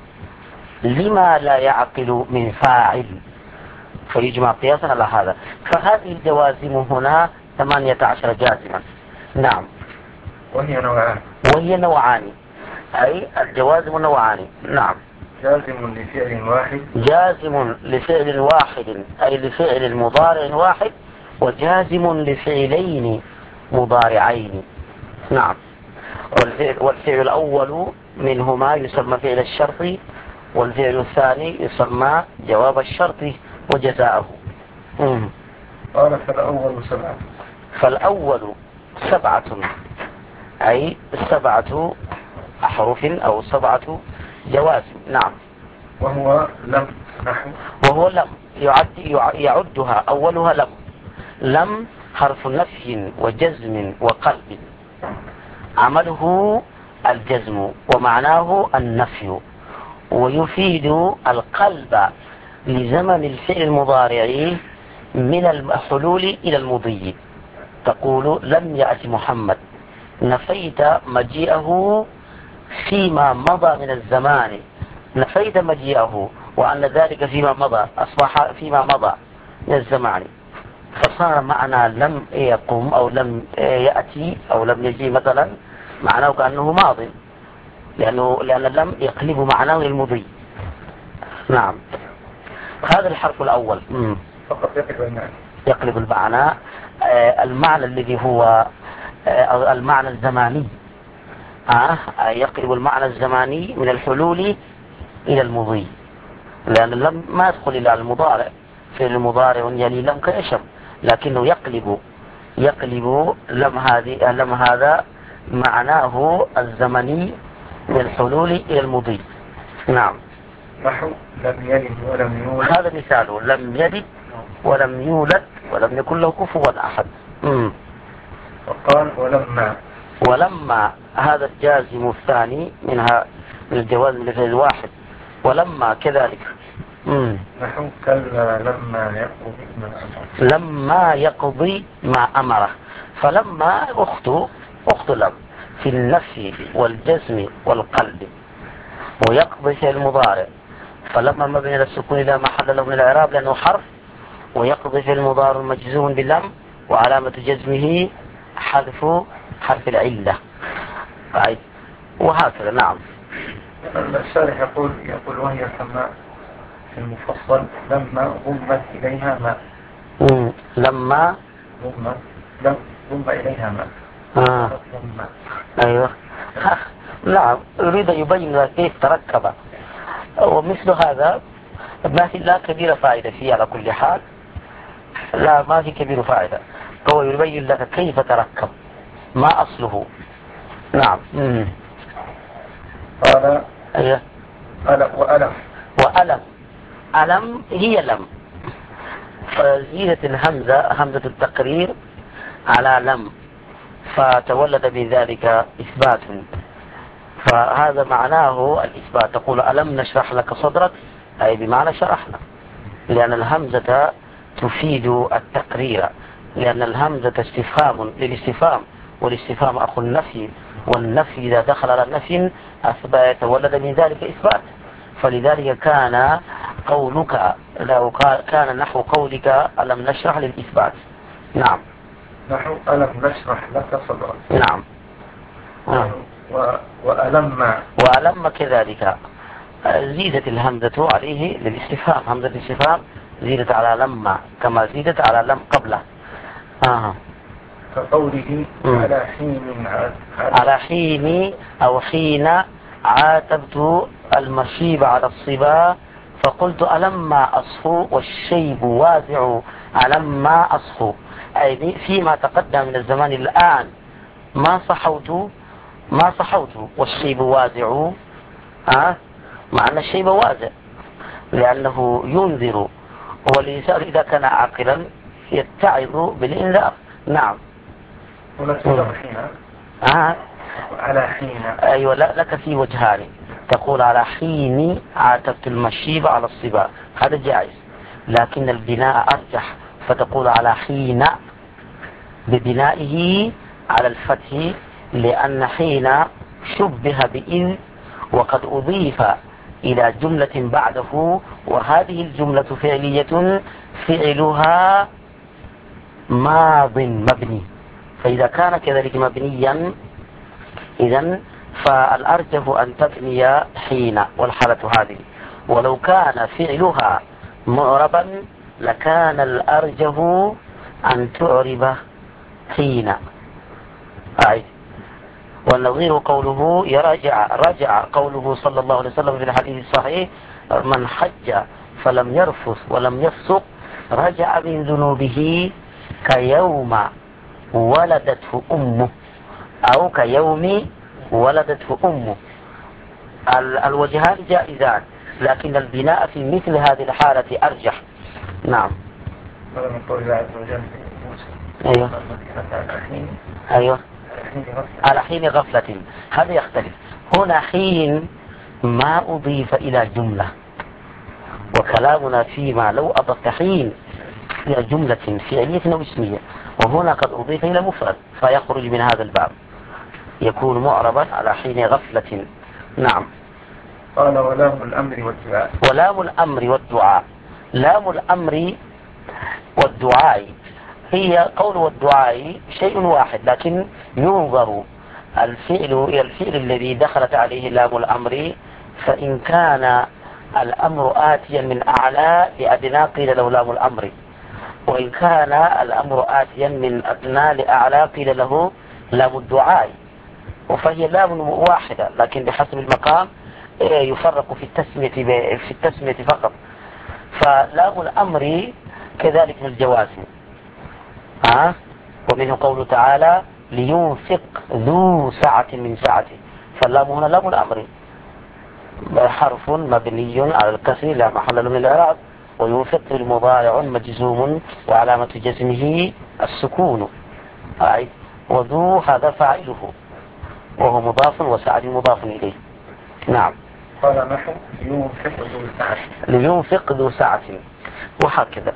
لما لا يعقل من فاعل، فيجمع قياسا على هذا. فهذه الجوازم هنا ثمانية عشر جازما. نعم. وهي نوعان. وهي نوعان، أي الجوازم نوعان. نعم. جازم لفعل واحد. جازم لفعل واحد أي لفعل المضارع واحد، وجازم لفعلين مضارعين. نعم. والفعل, والفعل الأول منهما يسمى فعل الشرط، والفعل الثاني يسمى جواب الشرط وجزاءه. قال فالأول سبعة. فالأول سبعة أي سبعة أحرف أو سبعة جوازم. نعم. وهو لم نحو. وهو لم يعد يعدها أولها لم. لم حرف نفي وجزم وقلب، عمله الجزم ومعناه النفي، ويفيد القلب لزمن الفعل المضارع من الحلول إلى المضي. تقول لم يأتي محمد، نفيت مجيئه فيما مضى من الزمان، نفيت مجيئه وأن ذلك فيما مضى أصبح فيما مضى من الزمان، فصار معنى لم يقم أو لم يأتي أو لم يجي مثلا معناه كأنه ماض، لأنه لأن لم يقلب معناه للمضي. نعم. هذا الحرف الأول فقط يقلب المعنى. يقلب المعنى، المعنى الذي هو المعنى الزماني، يقلب المعنى الزماني من الحلول إلى المضي، لأن لم ما يدخل إلى المضارع، في المضارع يلي لم كيشم، لكنه يقلب يقلب لم هذه لم هذا معناه الزمني من الحلول إلى المضي. نعم. نحو لم يلد ولم يولد. هذا مثاله لم يلد ولم يولد ولم يكن له كفوا أحد. مم. وقال ولما. ولما هذا الجازم الثاني منها من الجواز من الفعل الواحد، ولما كذلك. مم. نحو كلا لما يقضي ما أمره. لما يقضي ما أمره، فلما أخت أخت لم في النفي والجزم والقلب، ويقضي في المضارع، فلما مبني للسكون لا محل له من الإعراب لأنه حرف، ويقضي في المضارع مجزوم باللم وعلامة جزمه حذف حرف العلة. وهكذا. نعم. الشارح يقول يقول وهي كما في المفصل لما ضمت إليها ماء. لما ضمت لم ضم إليها ماء. آه. أيوة. نعم. يريد أن يبين كيف تركب، ومثل هذا ما في لا كبيرة فائدة فيه على كل حال، لا ما في كبير فائدة، هو يبين لك كيف تركب ما أصله. نعم. مم. قال أيوة. ألم وألم. وألم ألم هي لم، فزيدت الهمزة همزة التقرير على لم، فتولد بذلك إثبات، فهذا معناه الإثبات. تقول ألم نشرح لك صدرك، أي بمعنى شرحنا، لأن الهمزة تفيد التقرير، لأن الهمزة استفهام للاستفهام، والاستفهام أخو النفي، والنفي إذا دخل على النفي أثبت يتولد من ذلك إثبات. فلذلك كان قولك لو كان نحو قولك ألم نشرح للإثبات. نعم. نحو ألم نشرح لك صدرك. نعم. نعم. وألم وألم كذلك زيدت الهمزة عليه للاستفهام، همزة الاستفهام زيدت على لما كما زيدت على لم قبله. آه. كقوله على حين على حين أو حين عاتبت المشيب على الصبا فقلت ألما أصفو والشيب وازع ألما أصفو، أي فيما تقدم من الزمان الآن ما صحوت ما صحوت والشيب وازع. أه؟ مع أن الشيب وازع لأنه ينذر، والإنسان إذا كان عاقلا يتعظ بالإنذار. نعم. آه. على حين. أيوة لك في وجهان، تقول على حين عاتبت المشيب على الصبا، هذا جائز، لكن البناء أرجح، فتقول على حين ببنائه على الفتح، لأن حين شبه بإذ وقد أضيف إلى جملة بعده، وهذه الجملة فعلية فعلها ماض مبني، فإذا كان كذلك مبنيا إذن فالأرجح أن تبني حين والحالة هذه، ولو كان فعلها معربا لكان الأرجح أن تعرب حين. أعيد. والنظير قوله يرجع رجع قوله صلى الله عليه وسلم في الحديث الصحيح من حج فلم يرفث ولم يفسق رجع من ذنوبه كيوم ولدته أمه، أو كيوم ولدته أمه. الوجهان جائزان، لكن البناء في مثل هذه الحالة أرجح. نعم. من قول الله عز وجل أيوة. أيوة. على حين غفلة، هذا يختلف. هنا حين ما أضيف إلى جملة، وكلامنا فيما لو أضفت حين إلى جملة فعلية أو اسمية، وهنا قد أضيف إلى مفرد فيخرج من هذا الباب، يكون معربا على حين غفلة. نعم. قال ولام الأمر والدعاء. ولام الأمر والدعاء. لام الأمر والدعاء هي قول والدعاء شيء واحد، لكن ينظر الفعل إلى الفعل الذي دخلت عليه لام الأمر، فإن كان الأمر آتيا من أعلى لأدنى قيل له لام الأمر، وإن كان الأمر آتيا من أدنى لأعلى قيل له لام الدعاء، وفهي لام واحدة، لكن بحسب المقام يفرق في التسمية في التسمية فقط. فلام الأمر كذلك من الجوازم. ها؟ ومنه قوله تعالى لينفق ذو سعة من سعته، فاللام هنا لام الأمر، حرف مبني على الكسر لا محل له من الإعراب، وينفق المضارع مجزوم وعلامة جزمه السكون. أي وذو هذا فاعله وهو مضاف وسعة مضاف إليه. نعم. قال نحو لينفق ذو سعة. لينفق ذو سعة وهكذا.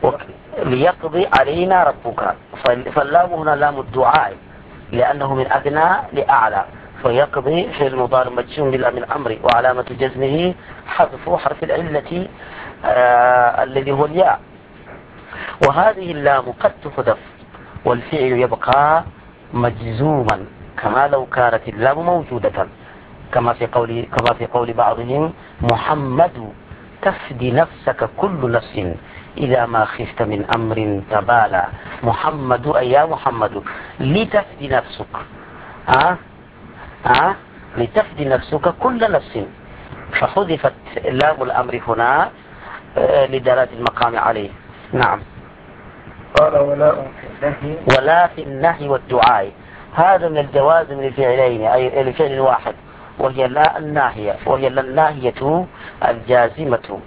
ليقضي علينا ربك، فاللام هنا لام الدعاء لأنه من أدنى لأعلى، فيقضي في المضارع مجزوم بالله من أمري، وعلامة جزمه حذف حرف العلة آه الذي هو الياء. وهذه اللام قد تحذف والفعل يبقى مجزوما كما لو كانت اللام موجودة، كما في قول كما في قول بعضهم محمد تفدي نفسك كل نفس إذا ما خفت من أمر تبالى. محمد أي يا محمد لتفدي نفسك، ها ها لتفدي نفسك كل نفس، فحذفت لام الأمر هنا لدلالة المقام عليه. نعم. قال ولا في النهي. ولا في النهي والدعاء، هذا من الجوازم لفعلين أي لفعل واحد، وهي لا الناهية، وهي لا الناهية الجازمة،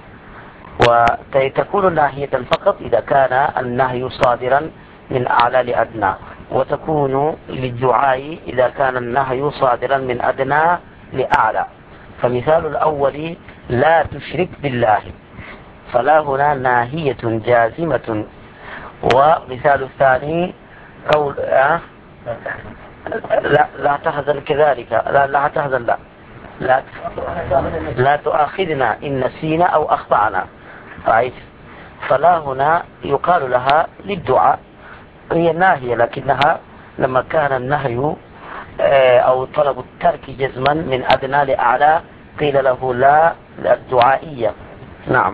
وتكون ناهية فقط إذا كان النهي صادرا من أعلى لأدنى، وتكون للدعاء إذا كان النهي صادرا من أدنى لأعلى. فمثال الأول لا تشرك بالله، فلا هنا ناهية جازمة. ومثال الثاني قول آه لا تحزن. لا لا تحزن كذلك، لا لا تحزن، لا لا, لا تؤاخذنا إن نسينا أو أخطأنا. رأيت؟ فلا هنا يقال لها للدعاء، هي ناهية، لكنها لما كان النهي أو طلب الترك جزما من أدنى لأعلى قيل له لا الدعائية. نعم.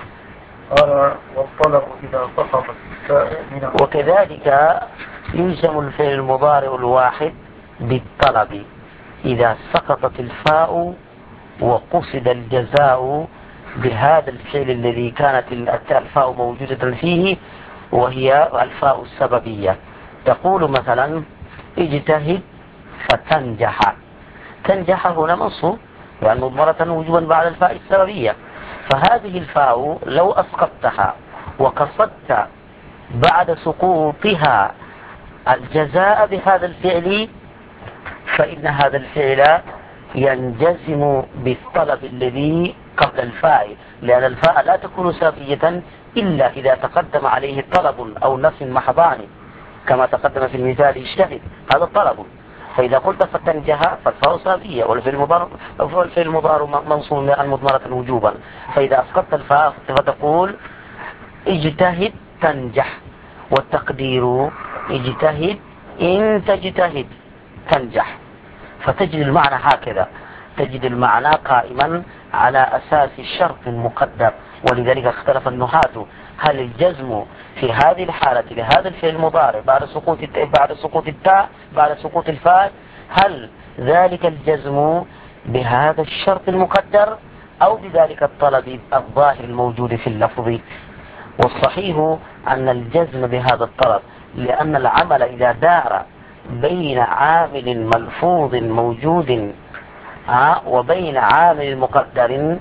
قال والطلب إذا سقطت التاء من وكذلك يلزم الفعل المضارع الواحد بالطلب إذا سقطت الفاء وقصد الجزاء بهذا الفعل الذي كانت الفاء موجودة فيه، وهي الفاء السببية. تقول مثلا اجتهد فتنجح. تنجح هنا منصوب يعني مضمرة وجوبا بعد الفاء السببية، فهذه الفاء لو أسقطتها وقصدت بعد سقوطها الجزاء بهذا الفعل فإن هذا الفعل ينجزم بالطلب الذي قبل الفاء، لأن الفاء لا تكون سببية إلا إذا تقدم عليه طلب أو نفس محضان كما تقدم في المثال اجتهد، هذا الطلب. فإذا قلت فتنجح فالفاء سببية والفعل المضارع منصوب مضمرة وجوبا، فإذا أسقطت الفاء فتقول اجتهد تنجح، والتقدير اجتهد إن تجتهد تنجح. فتجد المعنى هكذا، تجد المعنى قائما على أساس الشرط المقدر. ولذلك اختلف النحاة هل الجزم في هذه الحالة لهذا الفعل المضارع بعد سقوط بعد سقوط التاء بعد سقوط الفاء هل ذلك الجزم بهذا الشرط المقدر أو بذلك الطلب الظاهر الموجود في اللفظ؟ والصحيح أن الجزم بهذا الطلب، لأن العمل إذا دار بين عامل ملفوظ موجود وبين عامل مقدر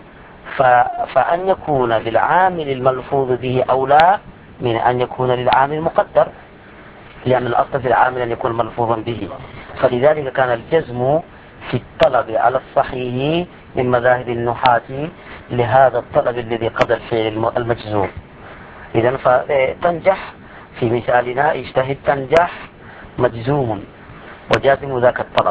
فأن يكون للعامل الملفوظ به أولى من أن يكون للعامل المقدر، لأن الأصل في العامل أن يكون ملفوظا به. فلذلك كان الجزم في الطلب على الصحيح من مذاهب النحاة لهذا الطلب الذي قبل الفعل المجزوم. إذن فتنجح في مثالنا اجتهد تنجح مجزوم وجازم ذاك الطلب،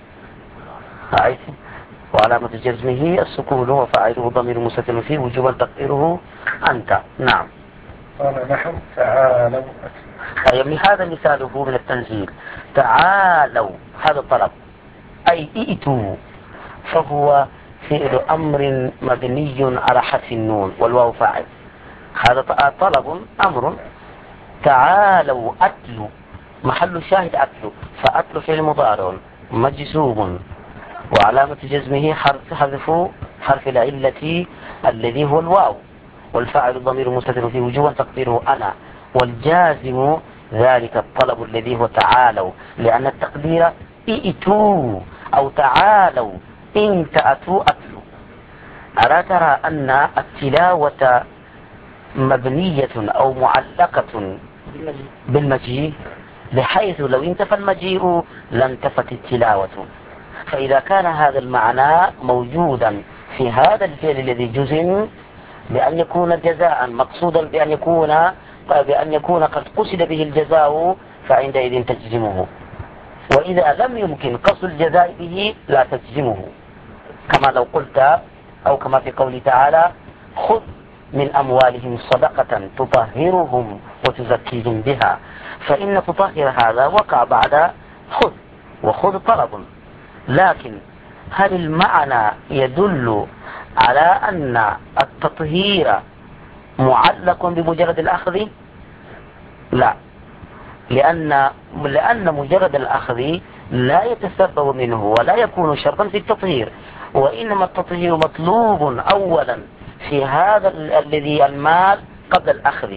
رأيت؟ وعلامة جزمه السكون وفاعله ضمير مستتر فيه وجوبا تقديره أنت. نعم. قال نحو تعالوا. يعني هذا مثاله من التنزيل، تعالوا هذا الطلب أي ائتوا، فهو فعل أمر مبني على حذف النون والواو فاعل. هذا طلب أمر. تعالوا أتلوا محل شاهد أتلوا، فأتلوا فعل مضارع مجزوم وعلامة جزمه حرف حذف حرف العلة الذي هو الواو، والفاعل الضمير مستتر فيه وجوبا تقديره أنا، والجازم ذلك الطلب الذي هو تعالوا، لأن التقدير ائتوا أو تعالوا إن تأتوا أتلوا. ألا ترى أن التلاوة مبنية أو معلقة بالمجيء، بحيث لو انتفى المجيء لانتفت التلاوة. فإذا كان هذا المعنى موجودا في هذا الفعل الذي جزم بأن يكون جزاء مقصودا بأن يكون بأن يكون قد قصد به الجزاء فعندئذ تجزمه، وإذا لم يمكن قصد الجزاء به لا تجزمه، كما لو قلت أو كما في قوله تعالى خذ من أموالهم صدقة تطهرهم وتزكيهم بها، فإن تطهر هذا وقع بعد خذ، وخذ طلب. لكن هل المعنى يدل على أن التطهير معلق بمجرد الأخذ؟ لا، لأن لأن مجرد الأخذ لا يتسبب منه ولا يكون شرطا في التطهير، وإنما التطهير مطلوب أولا في هذا الذي المال قبل الأخذ،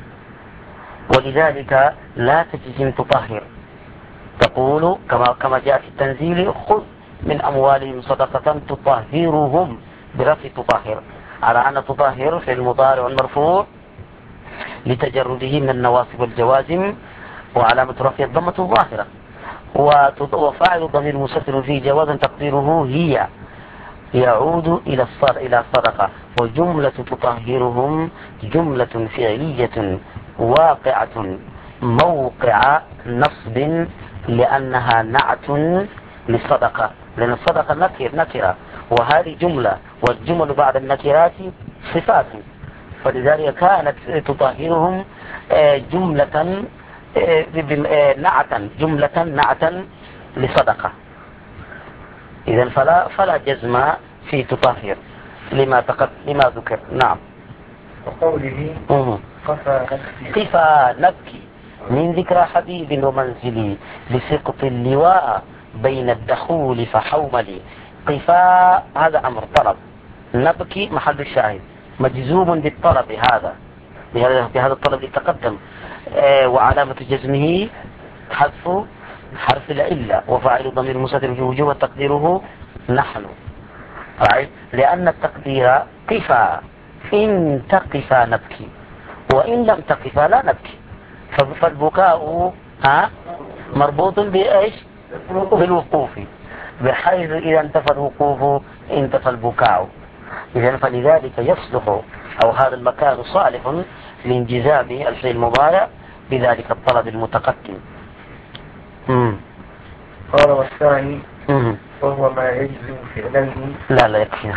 ولذلك لا تجزم تطهر. تقول كما كما جاء في التنزيل خذ من أموالهم صدقة تطهرهم برفع تطهر، على أن تطهر في المضارع المرفوع لتجرده من النواصب والجوازم، وعلامة رفع الضمة الظاهرة، وفاعل الضمير مستتر فيه جوازا تقديره هي يعود إلى إلى صدقة، وجملة تطهرهم جملة فعلية واقعة موقع نصب لأنها نعت للصدقة، لأن الصدقة نكر نكرة وهذه جملة، والجمل بعد النكرات صفات، فلذلك كانت تطهرهم جملة نعتا جملة نعتا لصدقة. إذا فلا فلا جزم في تطهر لما تقد لما ذكر. نعم. وقوله قفا نبكي قفا نبكي من ذكرى حبيب ومنزلي لسقط اللواء بين الدخول فحوملي. قفا هذا أمر طلب، نبكي محل الشاهد مجزوم بالطلب، هذا بهذا الطلب اللي تقدم، آه وعلامة جزمه حذف حرف العلة وفاعل ضمير مستتر في وجوب تقديره نحن، لأن التقدير قفا إن تقفا نبكي وإن لم تقفا لا نبكي، فالبكاء ها مربوط بإيش؟ بالوقوف، بحيث إذا انتفى الوقوف انتفى البكاء. إذن فلذلك يصلح أو هذا المكان صالح لانجذاب الفعل المضارع بذلك الطلب المتقدم. مم. قال والثاني وهو ما يجزم فعليه. لا لا يكفي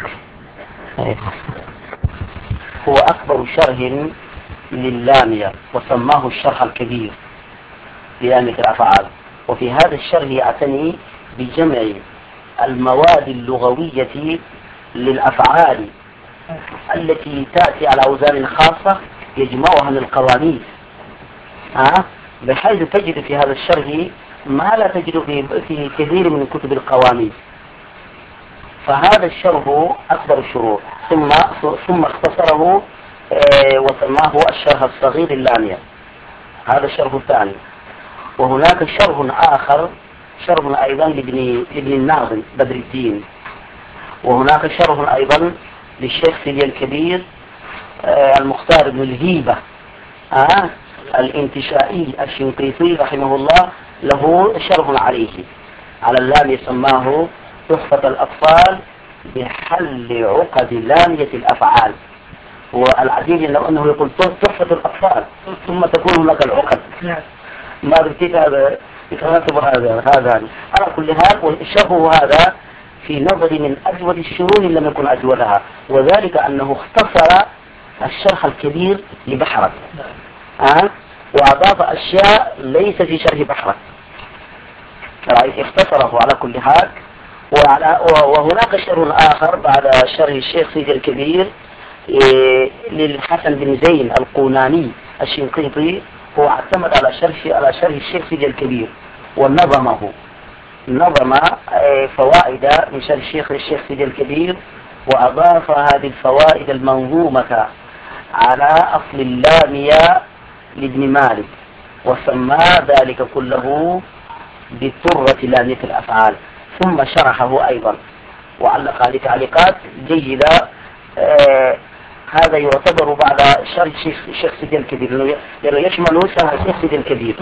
هو أكبر شرح لللامية وسماه الشرح الكبير للامية الأفعال، وفي هذا الشرح يعتني بجمع المواد اللغوية للأفعال التي تأتي على أوزان خاصة يجمعها للقواميس، أه؟ بحيث تجد في هذا الشرح ما لا تجد في, في كثير من كتب القواميس. فهذا الشرح أكبر الشروح، ثم ثم اختصره اه وسماه الشرح الصغير اللامية. هذا الشرح الثاني. وهناك شرح آخر شرح أيضا لابن ابن الناظم بدر الدين، وهناك شرح أيضا للشيخ سيدي الكبير آه المختار بن الهيبة آه الانتشائي الشنقيطي رحمه الله، له شرح عليه على اللام يسماه تحفة الأطفال بحل عقد لامية الأفعال. والعجيب لو أنه يقول تحفة الأطفال ثم تكون لك العقد، ما رتيت هذا يتناسب هذا هذا على كل حال. والشرح هذا في نظري من أجود الشروح لم يكن أجودها، وذلك أنه اختصر الشرح الكبير لبحرة أه؟ وأضاف أشياء ليس في شرح بحرة، اختصره على كل حال. وعلى وهناك شرح آخر بعد شرح الشيخ سيدي الكبير إيه للحسن بن زين القوناني الشنقيطي، هو اعتمد على شرح على شرح الشيخ سيدي الكبير ونظمه، نظم فوائد من شرح الشيخ الشيخ سيدي الكبير، وأضاف هذه الفوائد المنظومة على أصل اللامية لابن مالك، وسمى ذلك كله بطرة لامية الأفعال، ثم شرحه أيضا وعلق عليه تعليقات جيدة. آه هذا يعتبر بعد شرح الشيخ سيدي الكبير لأنه يشمل شرح الشيخ سيدي الكبير،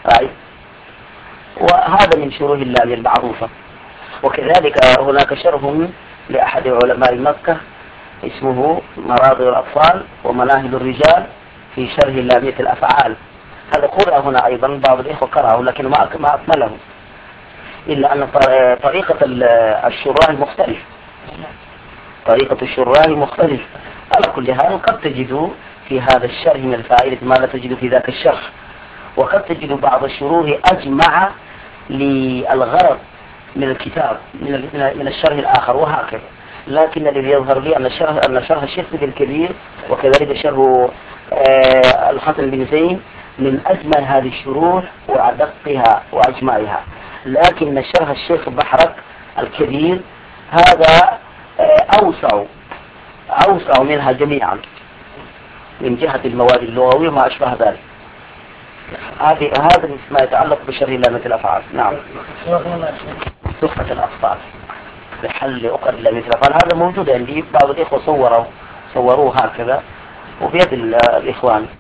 وهذا من شروح اللامية المعروفة. وكذلك هناك شرح لأحد علماء مكة اسمه مراضي الأطفال ومناهل الرجال في شرح لامية الأفعال، هذا قرأ هنا أيضا، بعض الإخوة قرأه لكن ما ما أكمله، إلا أن طريقة الشراح مختلف، طريقة الشراح مختلف. على كل حال قد تجد في هذا الشرح من الفائدة ما لا تجد في ذاك الشرح، وقد تجد بعض الشروح أجمع للغرض من الكتاب من من الشرح الآخر وهكذا. لكن الذي يظهر لي أن شرح أن شرح الشيخ الكبير وكذلك شرح آه الحسن بن زين من أجمل هذه الشروح وأدقها وأجمعها، لكن شرح الشيخ بحرك الكبير هذا آه أوسع أوسع منها جميعا من جهة المواد اللغوية وما أشبه ذلك. هذه هذا ما يتعلق بشرح لامية الأفعال. نعم. تحفة الأطفال بحل عقد لامية الأفعال هذا موجود عندي، بعض الإخوة صوروا صوروه هكذا وبيد الإخوان.